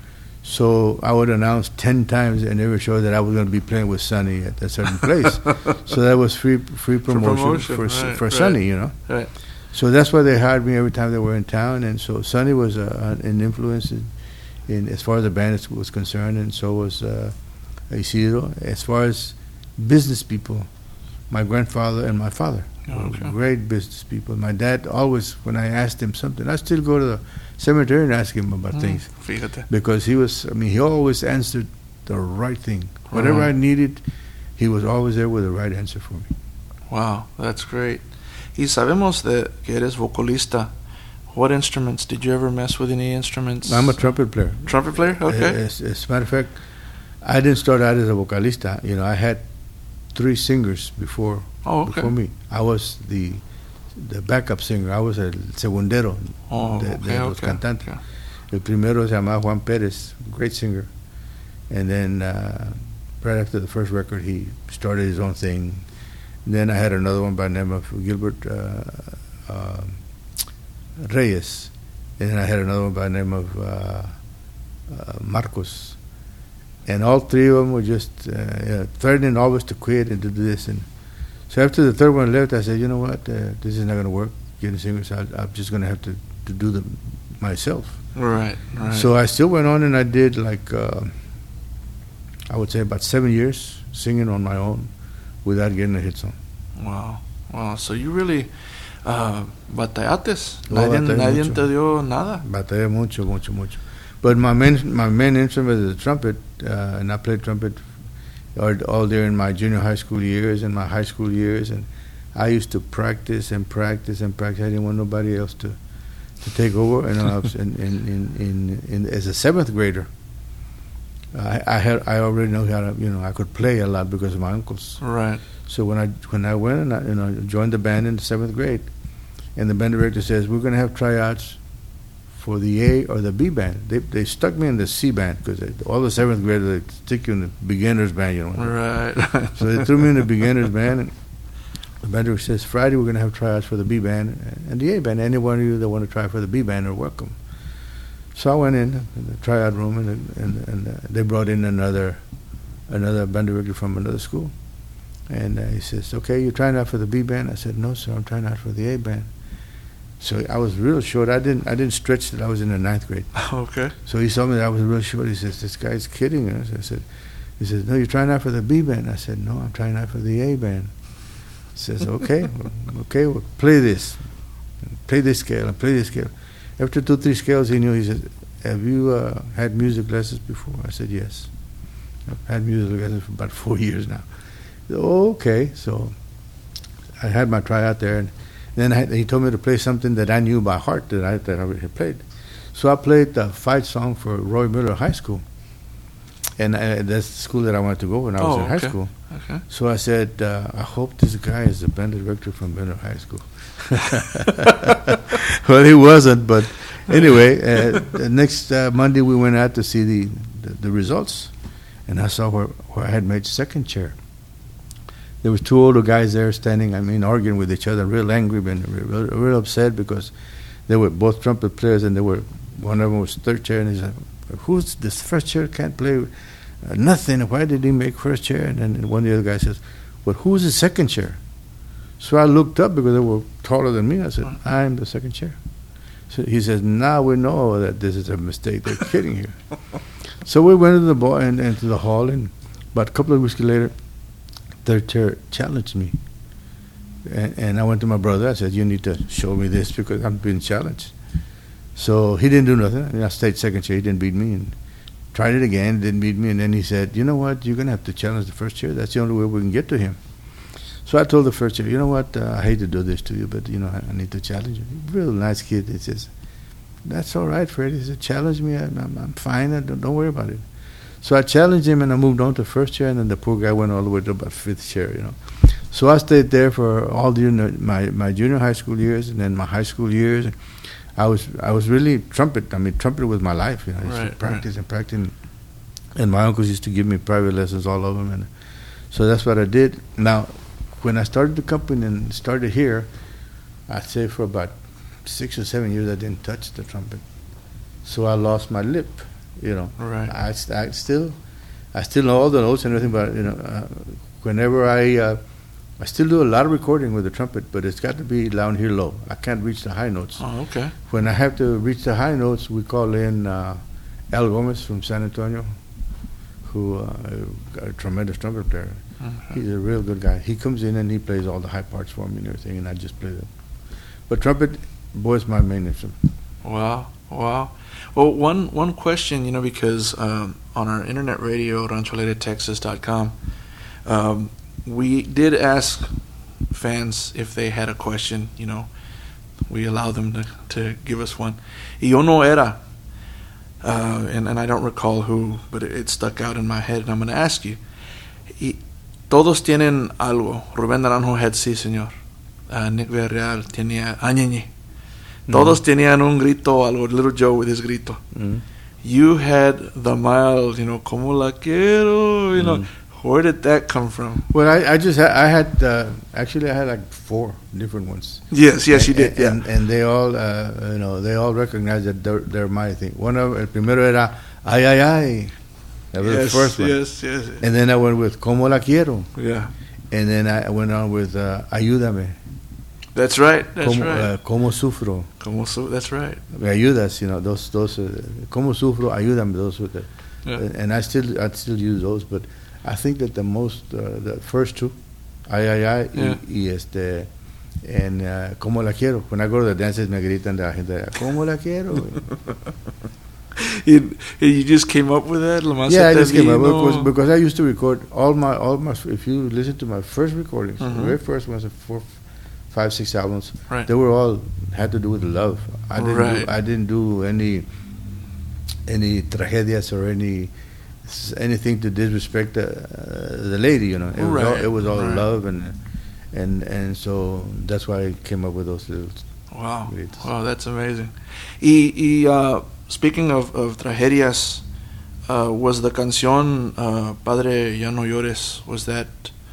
Speaker 2: So I would announce ten times in every show that I was going to be playing with Sonny at a certain place. So that was free free promotion
Speaker 1: promotion,
Speaker 2: for
Speaker 1: right,
Speaker 2: for
Speaker 1: right.
Speaker 2: Sonny, you know.
Speaker 1: Right.
Speaker 2: So that's why they hired me every time they were in town, and so Sonny was uh, an influence in, in as far as the band is- was concerned, and so was uh, Isidro. As far as business people, my grandfather and my father
Speaker 1: Oh,
Speaker 2: were
Speaker 1: okay.
Speaker 2: great business people. My dad always, when I asked him something, I still go to the cemetery and ask him about
Speaker 1: Mm,
Speaker 2: things.
Speaker 1: fíjate.
Speaker 2: Because he was, I mean, he always answered the right thing. Whatever
Speaker 1: Right.
Speaker 2: I needed, he was always there with the right answer for me.
Speaker 1: Wow, that's great. Y sabemos de que eres vocalista. What instruments? Did you ever mess with any instruments?
Speaker 2: I'm a trumpet player.
Speaker 1: Trumpet player? Okay.
Speaker 2: As, as a matter of fact, I didn't start out as a vocalista. You know, I had three singers before
Speaker 1: Oh, okay.
Speaker 2: before me. I was the the backup singer. I was el segundero
Speaker 1: Oh,
Speaker 2: de,
Speaker 1: okay,
Speaker 2: de los
Speaker 1: okay,
Speaker 2: cantantes.
Speaker 1: okay.
Speaker 2: El primero se llamaba Juan Pérez, great singer. And then uh, right after the first record, he started his own thing. And then I had another one by the name of Gilbert uh, uh, Reyes. And then I had another one by the name of uh, uh, Marcos. And all three of them were just uh, you know, threatening always to quit and to do this. And so after the third one left, I said, you know what, uh, this is not going to work, getting singers. I, I'm just going to have to, to do them myself.
Speaker 1: Right, right.
Speaker 2: So I still went on and I did like, uh, I would say about seven years singing on my own without getting a hit song.
Speaker 1: Wow, wow. So you really uh, batallates.
Speaker 2: Oh,
Speaker 1: Nadie,
Speaker 2: batallé
Speaker 1: nadie
Speaker 2: mucho.
Speaker 1: te dio nada.
Speaker 2: Batallé mucho, mucho, mucho. But my main, my main instrument is the trumpet, uh, and I played trumpet all, all during my junior high school years and my high school years, and I used to practice and practice and practice. I didn't want nobody else to, to take over. And I was in, in, in, in, in, as a seventh grader, I, I had I already know how to, you know, I could play a lot because of my uncles.
Speaker 1: Right.
Speaker 2: So when I when I went and I, you know, joined the band in the seventh grade, and the band director says, we're going to have tryouts for the A or the B band. They they stuck me in the C band because all the seventh graders they stick you in the beginners band, you know.
Speaker 1: Right.
Speaker 2: So they threw me in the beginners band, and the band director says, Friday we're going to have tryouts for the B band and the A band. Any one of you that want to try for the B band are welcome. So I went in, in the tryout room, and and, and uh, they brought in another another band director from another school, and uh, he says, "Okay, you're trying out for the B band?" I said, "No, sir, I'm trying out for the A band." So I was real short. I didn't I didn't stretch till I was in the ninth grade.
Speaker 1: Okay.
Speaker 2: So he saw me that I was real short. He says, "This guy's kidding us." I said, "He says, no, you're trying out for the B band." I said, "No, I'm trying out for the A band." He says, "Okay, well, okay, well, play this, play this scale, and play this scale." After two, three scales, he knew. He said, "Have you uh, had music lessons before?" I said, "Yes. I've had music lessons for about four years now." He said, "Oh, okay." So I had my tryout there, and then I, he told me to play something that I knew by heart that I that I already had played. So I played the fight song for Roy Miller High School, and I, that's the school that I wanted to go when I was
Speaker 1: Oh,
Speaker 2: in high
Speaker 1: okay.
Speaker 2: school.
Speaker 1: Okay.
Speaker 2: So I said, uh, "I hope this guy is the band director from Miller High School." Well, he wasn't, but anyway, uh, the next uh, Monday we went out to see the, the, the results, and I saw where, where I had made second chair. There was two older guys there standing, I mean, arguing with each other, real angry and real, real upset because they were both trumpet players, and they were one of them was third chair, and he said, "Who's this first chair? Can't play uh, nothing. Why did he make first chair?" And then one of the other guys says, "But who's the second chair?" So I looked up because they were taller than me. I said, "I'm the second chair." So he says, "Now we know that this is a mistake. They're kidding here." So we went to the boy and into the hall, and about a couple of weeks later, third chair challenged me. And, and I went to my brother. I said, "You need to show me this because I'm being challenged." So he didn't do nothing. And I stayed second chair. He didn't beat me, and tried it again. Didn't beat me. And then he said, "You know what? You're gonna have to challenge the first chair. That's the only way we can get to him." So I told the first chair, "You know what? Uh, I hate to do this to you, but you know I, I need to challenge you." Real nice kid. He says, "That's all right, Freddie." He said, "Challenge me. I'm, I'm, I'm fine. I don't, don't worry about it." So I challenged him, and I moved on to first chair, and then the poor guy went all the way to about fifth chair. You know, so I stayed there for all the my my junior high school years, and then my high school years. I was I was really trumpet. I mean, trumpet was my life. You know, I used
Speaker 1: Right,
Speaker 2: to practice
Speaker 1: right.
Speaker 2: and practice, and my uncles used to give me private lessons all of them, and so that's what I did. Now, when I started the company and started here, I'd say for about six or seven years I didn't touch the trumpet, so I lost my lip. You know,
Speaker 1: Right.
Speaker 2: I, st- I still, I still know all the notes and everything, but you know, uh, whenever I, uh, I still do a lot of recording with the trumpet, but it's got to be down here low. I can't reach the high notes.
Speaker 1: Oh, okay.
Speaker 2: When I have to reach the high notes, we call in uh, Al Gomez from San Antonio, who uh, got a tremendous trumpet player.
Speaker 1: Okay.
Speaker 2: He's a real good guy. He comes in and he plays all the high parts for me and everything, and I just play them. But trumpet, boy, is my main instrument.
Speaker 1: Wow. Wow. Well, one one question, you know, because um, on our internet radio, rancholeta texas dot com, um, we did ask fans if they had a question, you know. We allow them to, to give us one. Y yo no era, uh, and, and I don't recall who, but it, it stuck out in my head, and I'm going to ask you. Y todos tienen algo. Rubén Naranjo had sí, señor. Uh, Nick Villarreal tenía añeñe. Todos mm-hmm. tenían un grito, algo, Little Joe with his grito. Mm-hmm. You had the mild, you know, como la quiero, you mm-hmm. know. Where did that come from?
Speaker 2: Well, I, I just had, I had uh, actually I had like four different ones.
Speaker 1: Yes, yes, you did.
Speaker 2: And,
Speaker 1: yeah,
Speaker 2: and, and they all, uh, you know, they all recognize that they're, they're my thing. One of el primero era ay ay ay. That was
Speaker 1: yes,
Speaker 2: the first one.
Speaker 1: Yes, yes.
Speaker 2: And then I went with como la quiero.
Speaker 1: Yeah.
Speaker 2: And then I went on with uh, ayúdame.
Speaker 1: That's right. That's
Speaker 2: como,
Speaker 1: right.
Speaker 2: Uh, como sufro.
Speaker 1: Como su- That's right.
Speaker 2: Me ayudas, you know, those those. Uh, como sufro, ayúdame. Those were the, yeah. uh, and I still I still use those, but. I think that the most, uh, the first two, ay, ay, ay, yeah. y, y este, and uh, como la quiero. When I go to the dances, me gritan de la gente, como la quiero.
Speaker 1: you, you just came up with that?
Speaker 2: Yeah, I just came up with because, because I used to record all my, all my, if you listen to my first recordings, mm-hmm. the very first ones, four, five, six albums,
Speaker 1: right.
Speaker 2: they were all, had to do with love. I didn't,
Speaker 1: right.
Speaker 2: do, I didn't do any, any tragedias or any, anything to disrespect the, uh, the lady, you know. It
Speaker 1: right.
Speaker 2: was all, it was all
Speaker 1: right.
Speaker 2: love, and and and so that's why I came up with those little.
Speaker 1: Wow,
Speaker 2: lyrics.
Speaker 1: Wow, that's amazing. Y, y uh, speaking of, of tragedias, uh, was the canción uh, Padre Ya No Llores? Was that?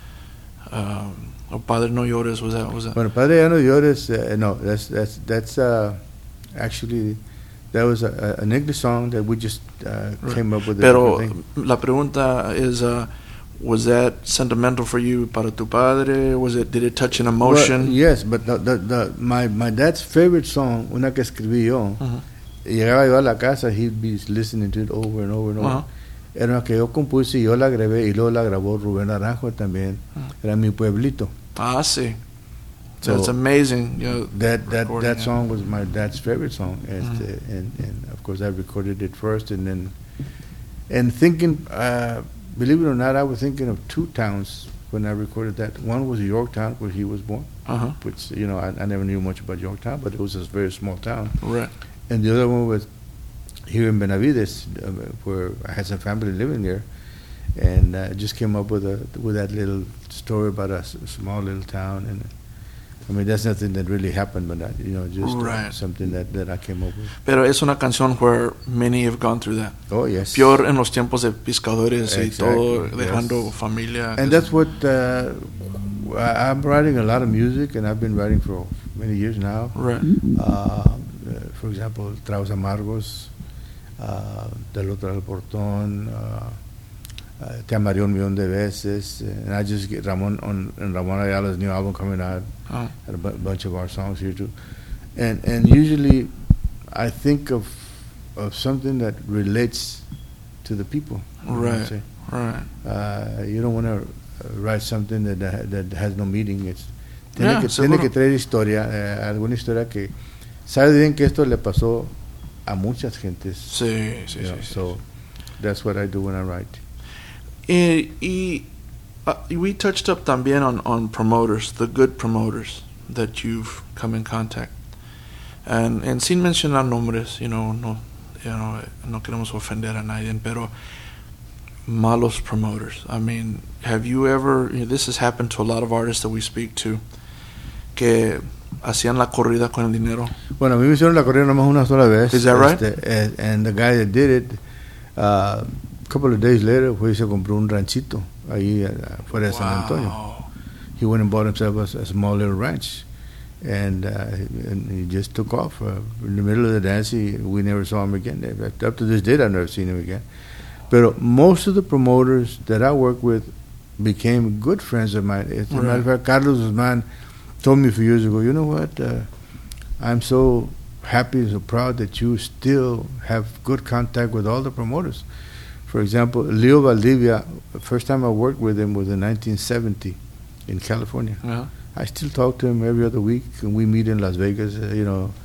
Speaker 1: Um, oh, Padre No Llores? Was that? Was that?
Speaker 2: Bueno, Padre Ya No Llores. Uh, no, that's that's that's uh, actually. That was a, a, an English song that we just uh, came up with.
Speaker 1: Pero la pregunta is, uh, was that sentimental for you, para tu padre? Was it? Did it touch an emotion?
Speaker 2: Well, yes, but the, the, the, my my dad's favorite song, una que escribí yo, uh-huh. llegaba yo a la casa, he'd be listening to it over and over and over. Uh-huh. Era una que yo compuse y yo la grabé y luego la grabó Rubén Naranjo también. Uh-huh. Era Mi Pueblito.
Speaker 1: Ah, sí. So it's amazing. You know,
Speaker 2: that that that song was my dad's favorite song, and, mm-hmm. uh, and and of course I recorded it first, and then and thinking, uh, believe it or not, I was thinking of two towns when I recorded that. One was Yorktown, where he was born, uh-huh. which you know I, I never knew much about Yorktown, but it was a very small town.
Speaker 1: Right.
Speaker 2: And the other one was here in Benavides, uh, where I had some family living there, and uh, just came up with a with that little story about a, a small little town. And I mean, that's nothing that really happened, but that, you know, just
Speaker 1: right.
Speaker 2: uh, something that, that I came up with.
Speaker 1: Pero es una canción where many have gone through that.
Speaker 2: Oh, yes.
Speaker 1: Peor en los tiempos de pescadores
Speaker 2: exactly,
Speaker 1: y todo,
Speaker 2: yes.
Speaker 1: dejando familia.
Speaker 2: And that's what, uh, I, I'm writing a lot of music, and I've been writing for many years now.
Speaker 1: Right.
Speaker 2: Uh, for example, Tragos Amargos, uh, Del Otro al Portón, uh, Uh, Te Amaré un millón de veces, and I just get Ramon on and Ramon Ayala's new album coming out. Oh. Had a b- bunch of our songs here too, and and usually I think of of something that relates to the people.
Speaker 1: Right, you right.
Speaker 2: Uh, you don't want to write something that that has no meaning. It's tiene
Speaker 1: yeah,
Speaker 2: que tiene que traer historia, eh, alguna historia que sabe bien que esto le pasó a muchas gentes.
Speaker 1: Sí, sí,
Speaker 2: you know,
Speaker 1: sí.
Speaker 2: So that's what I do when I write.
Speaker 1: Y, y uh, we touched up también on, on promoters, the good promoters that you've come in contact, and and sin mencionar nombres, you know, no, you know, no queremos ofender a nadie, pero malos promoters. I mean, have you ever? You know, this has happened to a lot of artists that we speak to, que hacían la corrida con el dinero.
Speaker 2: Bueno, a mí me hicieron la corrida nomás una sola vez.
Speaker 1: Is that right?
Speaker 2: Este, and, and the guy that did it. Uh, A couple of days later, fue y se compró un ranchito ahí uh, fuera de
Speaker 1: wow.
Speaker 2: San Antonio. He went and bought himself a, a small little ranch, and, uh, and he just took off. Uh, in the middle of the dance, he, we never saw him again. Up to this date, I've never seen him again. But most of the promoters that I work with became good friends of mine. As a
Speaker 1: right.
Speaker 2: matter of fact, Carlos Guzman told me a few years ago, you know what, uh, I'm so happy and so proud that you still have good contact with all the promoters. For example, Leo Valdivia, the first time I worked with him was in nineteen seventy in California.
Speaker 1: Uh-huh.
Speaker 2: I still talk to him every other week, and we meet in Las Vegas, uh, you know,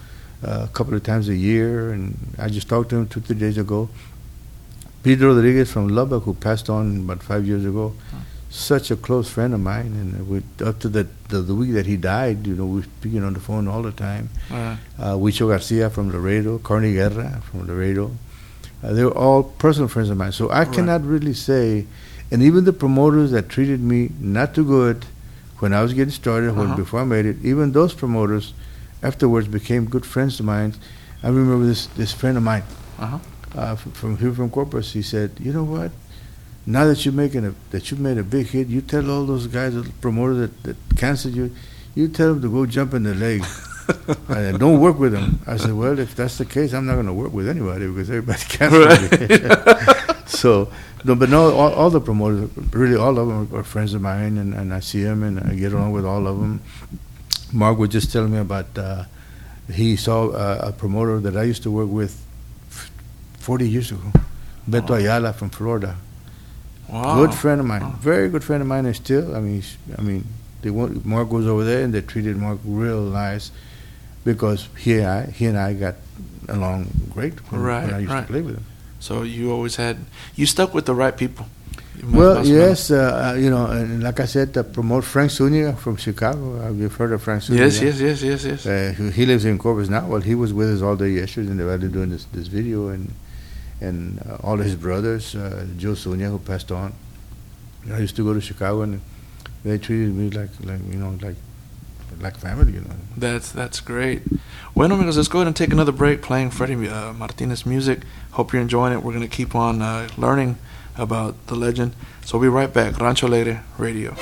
Speaker 2: uh, a couple of times a year, and I just talked to him two, three days ago. Pedro Rodriguez from Lubbock, who passed on about five years ago, huh. such a close friend of mine, and we, up to the, the the week that he died, you know, we were speaking on the phone all the time. Uh-huh. Uh, Huicho Garcia from Laredo, Carney Guerra from Laredo. Uh, they were all personal friends of mine, so I right. cannot really say. And even the promoters that treated me not too good when I was getting started, uh-huh. when before I made it, even those promoters afterwards became good friends of mine. I remember this this friend of mine uh-huh. uh, from, from here from Corpus. He said, "You know what? Now that you're making a that you've made a big hit, you tell all those guys, the promoters that, that canceled you, you tell them to go jump in the lake and don't work with them." I said, "Well, if that's the case, I'm not going to work with anybody because everybody canceled right. me." So, no, but no, all, all the promoters, really, all of them are friends of mine, and, and I see them and I get along with all of them. Mark was just telling me about uh, he saw uh, a promoter that I used to work with forty years ago, Beto oh. Ayala from Florida. Wow. Good friend of mine, wow. very good friend of mine, and still, I mean, I mean, they want, Mark was over there, and they treated Mark real nice because he and I, he and I got along great when,
Speaker 1: right,
Speaker 2: when I used
Speaker 1: right.
Speaker 2: to play with him.
Speaker 1: So you always had, you stuck with the right people.
Speaker 2: Well, yes, uh, you know, and like I said, uh, promote Frank Zuniga from Chicago. Uh, you've heard of Frank Zuniga?
Speaker 1: Yes, yes, yes, yes, yes.
Speaker 2: Uh, he, he lives in Corpus now. Well, he was with us all day yesterday in the valley doing this, this video, and and uh, all of his brothers, uh, Joe Zuniga, who passed on. I used to go to Chicago, and they treated me like, like you know, like like family, you know.
Speaker 1: That's that's great. Bueno, amigos, let's go ahead and take another break playing Freddie uh, Martinez music. Hope you're enjoying it. We're going to keep on uh, learning about the legend. So we'll be right back. Rancho Alegre Radio.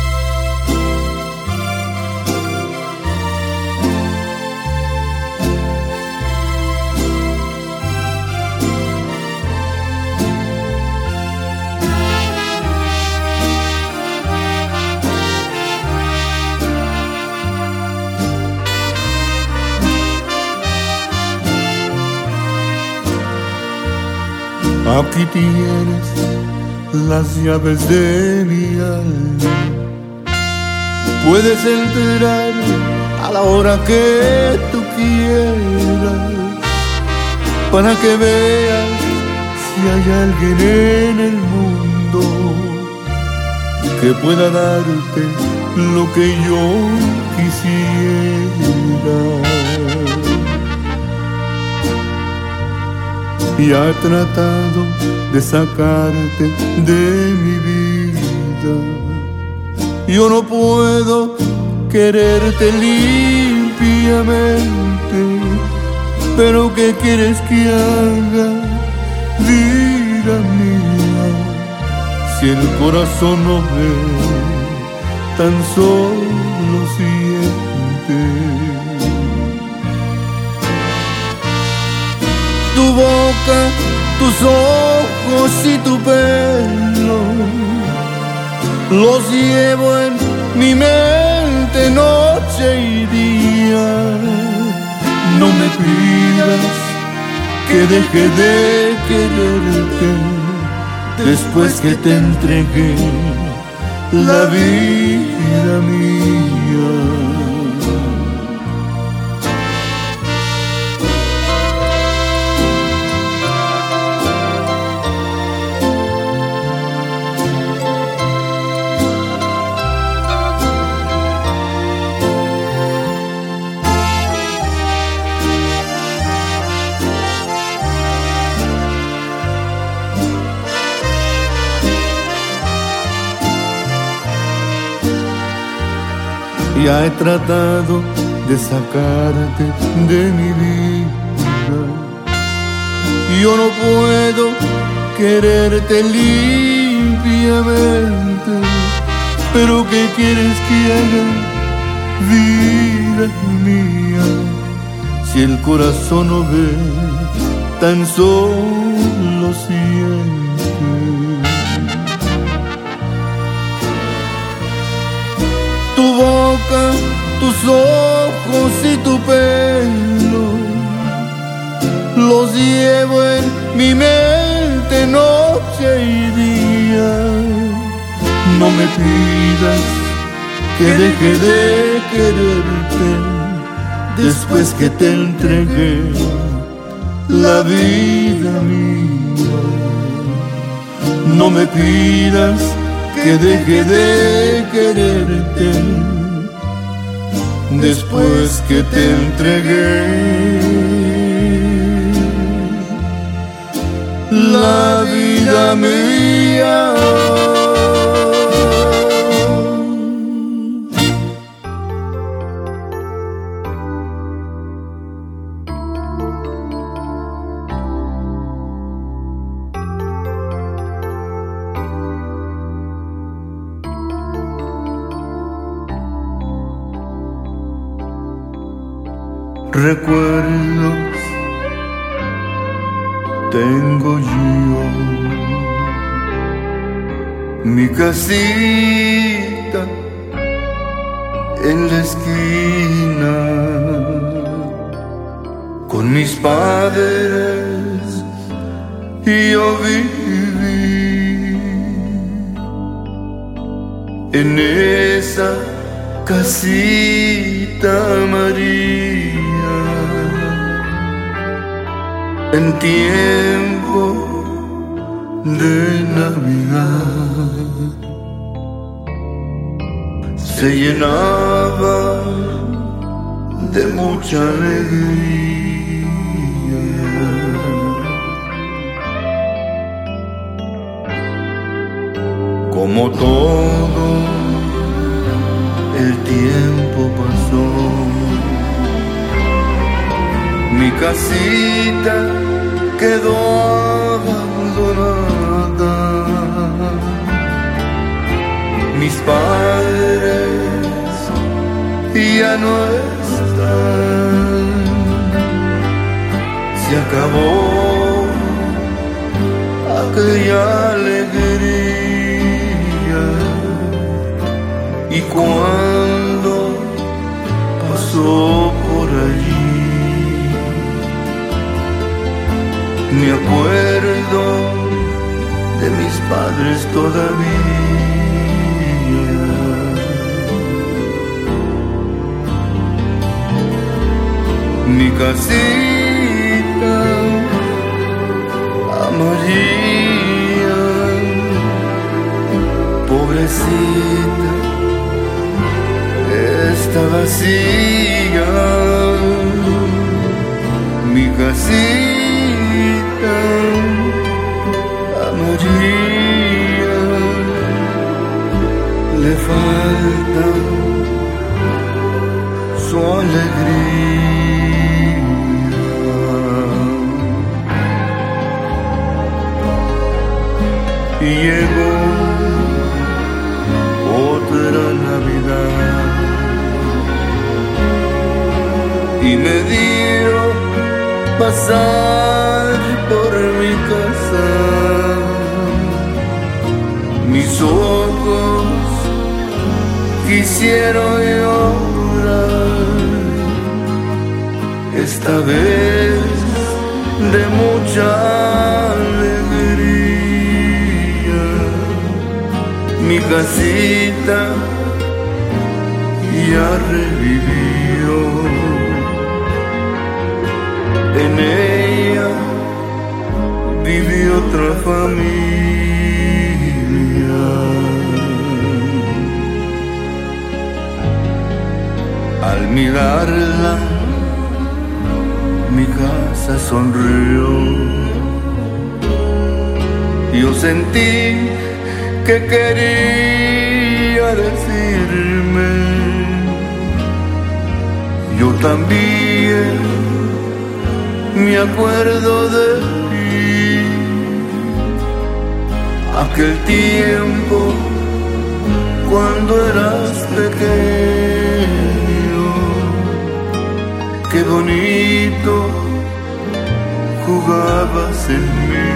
Speaker 4: Aquí tienes las llaves de mi alma. Puedes entrar a la hora que tú quieras, para que veas si hay alguien en el mundo que pueda darte lo que yo quisiera. Y ha tratado de sacarte de mi vida. Yo no puedo quererte limpiamente, pero ¿qué quieres que haga, vida mía? Si el corazón no ve, tan solo siente. Tu boca, tus ojos y tu pelo los llevo en mi mente noche y día. No me pidas que deje de quererte después que te entregué la vida mía. Ya he tratado de sacarte de mi vida. Yo no puedo quererte limpiamente, pero ¿qué quieres que haga, vida mía? Si el corazón no ve, tan solo siente. Tu boca, tus ojos y tu pelo los llevo en mi mente noche y día. No me pidas que deje de quererte después que te entregué la vida mía. No me pidas que deje de quererte después que te entregué la vida mía. Recuerdos tengo yo, mi casita en la esquina, con mis padres y yo viví en esa casita amarilla. En tiempo de Navidad se llenaba de mucha alegría. Como todo el tiempo pasó, mi casita quedó abandonada. Mis padres ya no están. Se acabó aquella alegría. Y cuando pasó por allí, me acuerdo de mis padres todavía. Mi casita amarilla, pobrecita, está vacía. Mi casita amarilla, le falta su alegría. Y llegó otra Navidad y me dio pasar por mi casa. Mis ojos quisieron llorar, esta vez de mucha alegría. Mi casita ya revivió. En ella vive otra familia. Al mirarla, mi casa sonrió. Yo sentí que quería decirme, yo también me acuerdo de ti, aquel tiempo cuando eras pequeño, qué bonito jugabas en mí.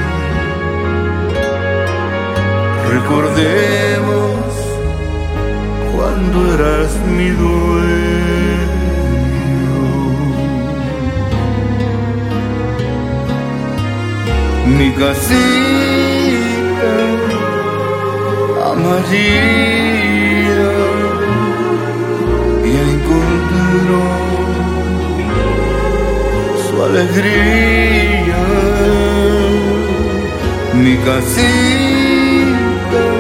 Speaker 4: Recordemos cuando eras mi dueño. Mi casita amarilla ya encontró alegría, mi casita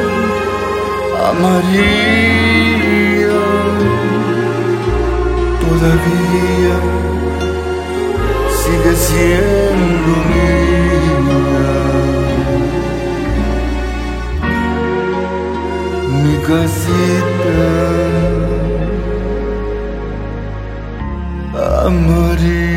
Speaker 4: María, todavía sigue siendo mía, mi casita María.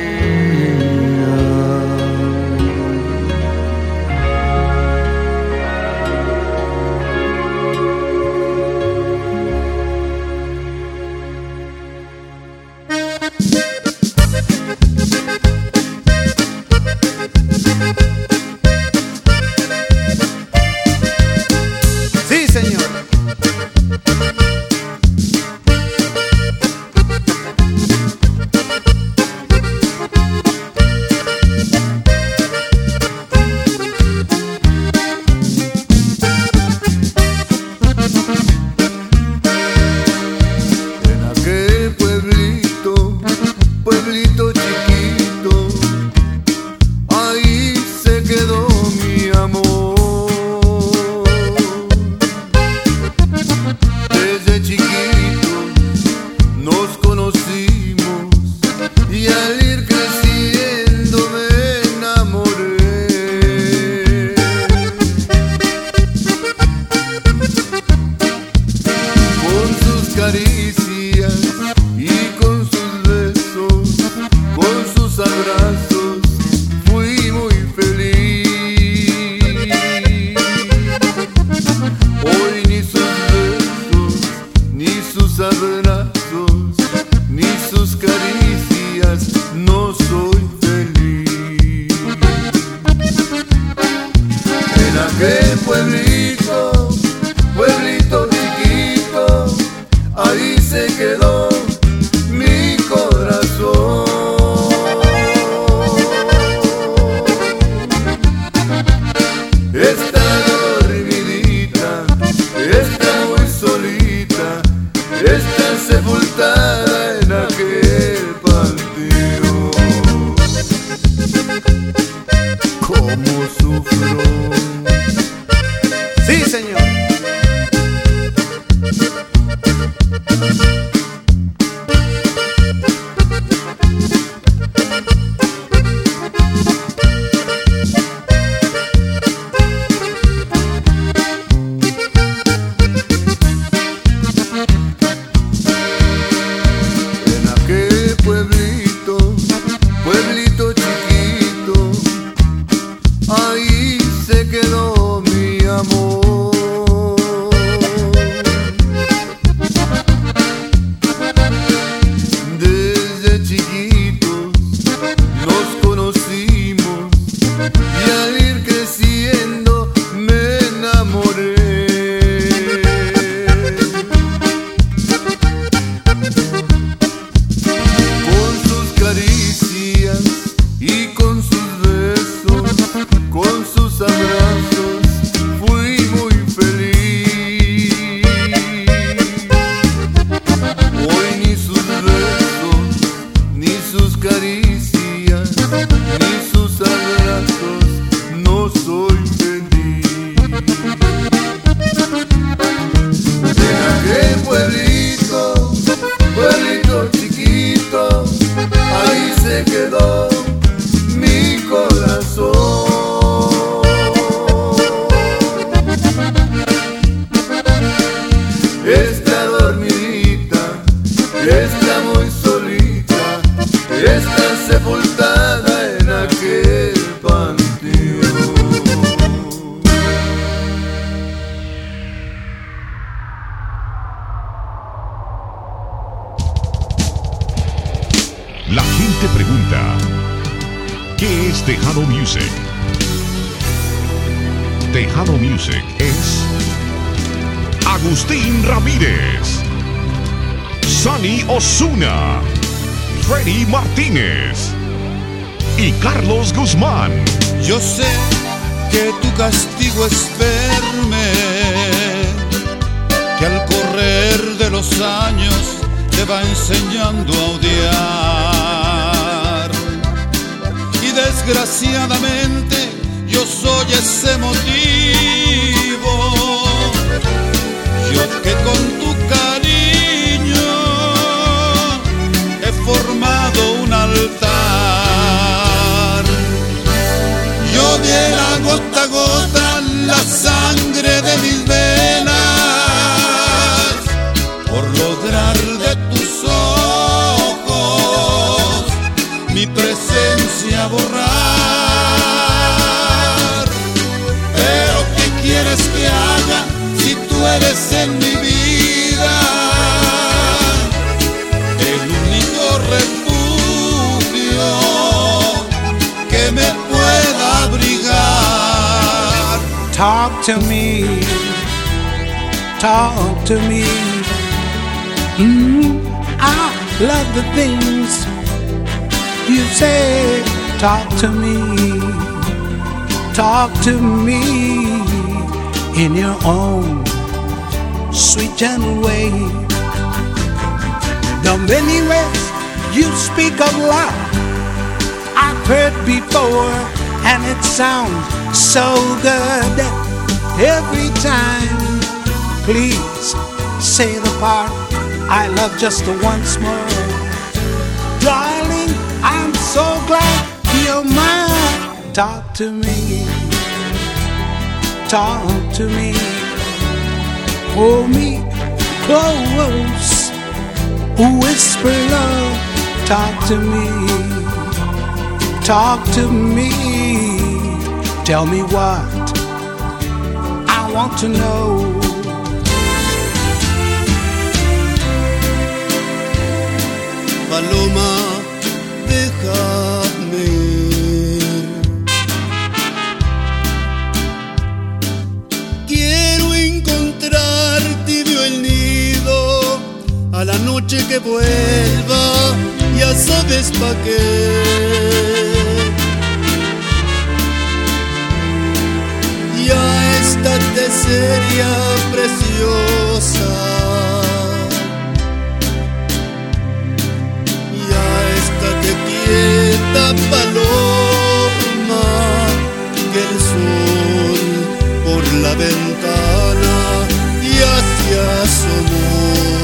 Speaker 6: Ozuna, Freddy Martínez y Carlos Guzmán.
Speaker 7: Yo sé que tu castigo es verme, que al correr de los años te va enseñando a odiar. desgraciadamente yo soy ese motivo. Yo que con tu cariño he formado un altar. Yo diera gota a gota la sangre de mis venas por lograr de tus ojos mi presencia borrar. Pero ¿qué quieres que haga si tú eres en mi vida el único refugio que me pueda abrigar?
Speaker 8: Talk to me, talk to me. Mm, I love the things you say. Talk to me, talk to me in your own sweet gentle way. The many ways you speak of love I've heard before, and it sounds so good every time. Please say the part I love just once more. Darling, I'm so glad you're mine. Talk to me, talk to me, hold me close, whisper love. Talk to me, talk to me, tell me what I want to know.
Speaker 7: Paloma, déjame ir. Quiero encontrar tibio el nido a la noche que vuelva, ya sabes pa' qué. Ya estate seria, preciosa. Quieta paloma, que el sol por la ventana ya se asomó.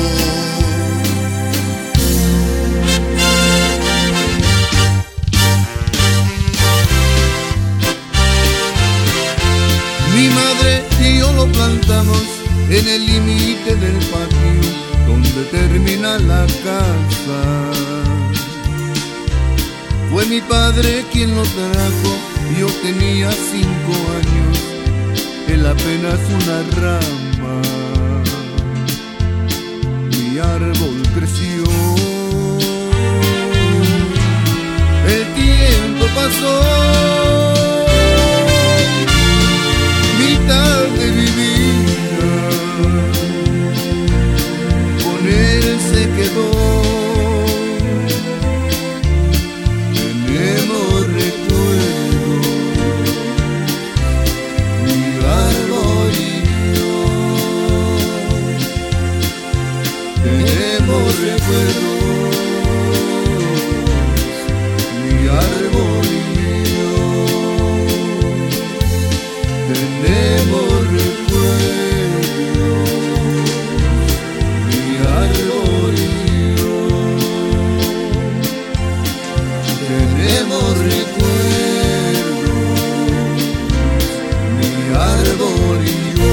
Speaker 7: Mi madre y yo lo plantamos en el límite del patio donde termina la casa. Fue mi padre quien lo trajo, yo tenía cinco años, él apenas una rama. Mi árbol creció, el tiempo pasó, mitad de mi vida con él se quedó. Tenemos recuerdos, mi arbolillo. Tenemos recuerdos, mi arbolillo. Tenemos recuerdos, mi arbolillo. Tenemos recuerdos, mi arbolillo.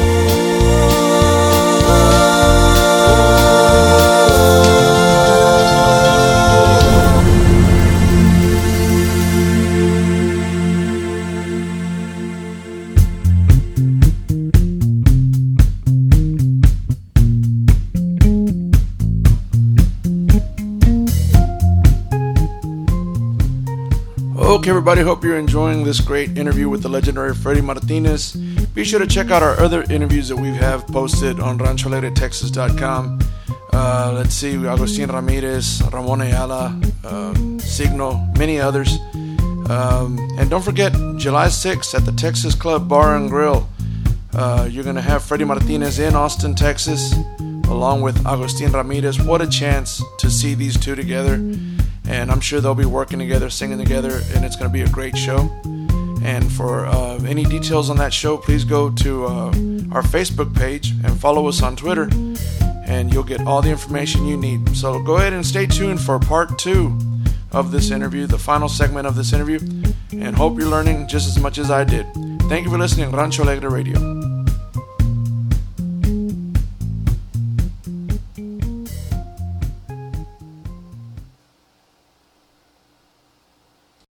Speaker 1: Okay, everybody, hope you're enjoying this great interview with the legendary Freddy Martinez. Be sure to check out our other interviews that we have posted on rancho alegre texas dot com. Uh, let's see, Agustin Ramirez, Ramon Ayala, um, Signo, many others. Um, and don't forget, July sixth at the Texas Club Bar and Grill, uh, you're going to have Freddy Martinez in Austin, Texas, along with Agustin Ramirez. What a chance to see these two together. and I'm sure they'll be working together, singing together, and it's going to be a great show. And for uh, any details on that show, please go to uh, our Facebook page and follow us on Twitter, and you'll get all the information you need. So go ahead and stay tuned for part two of this interview, the final segment of this interview, and hope you're learning just as much as I did. Thank you for listening, Rancho Alegre Radio.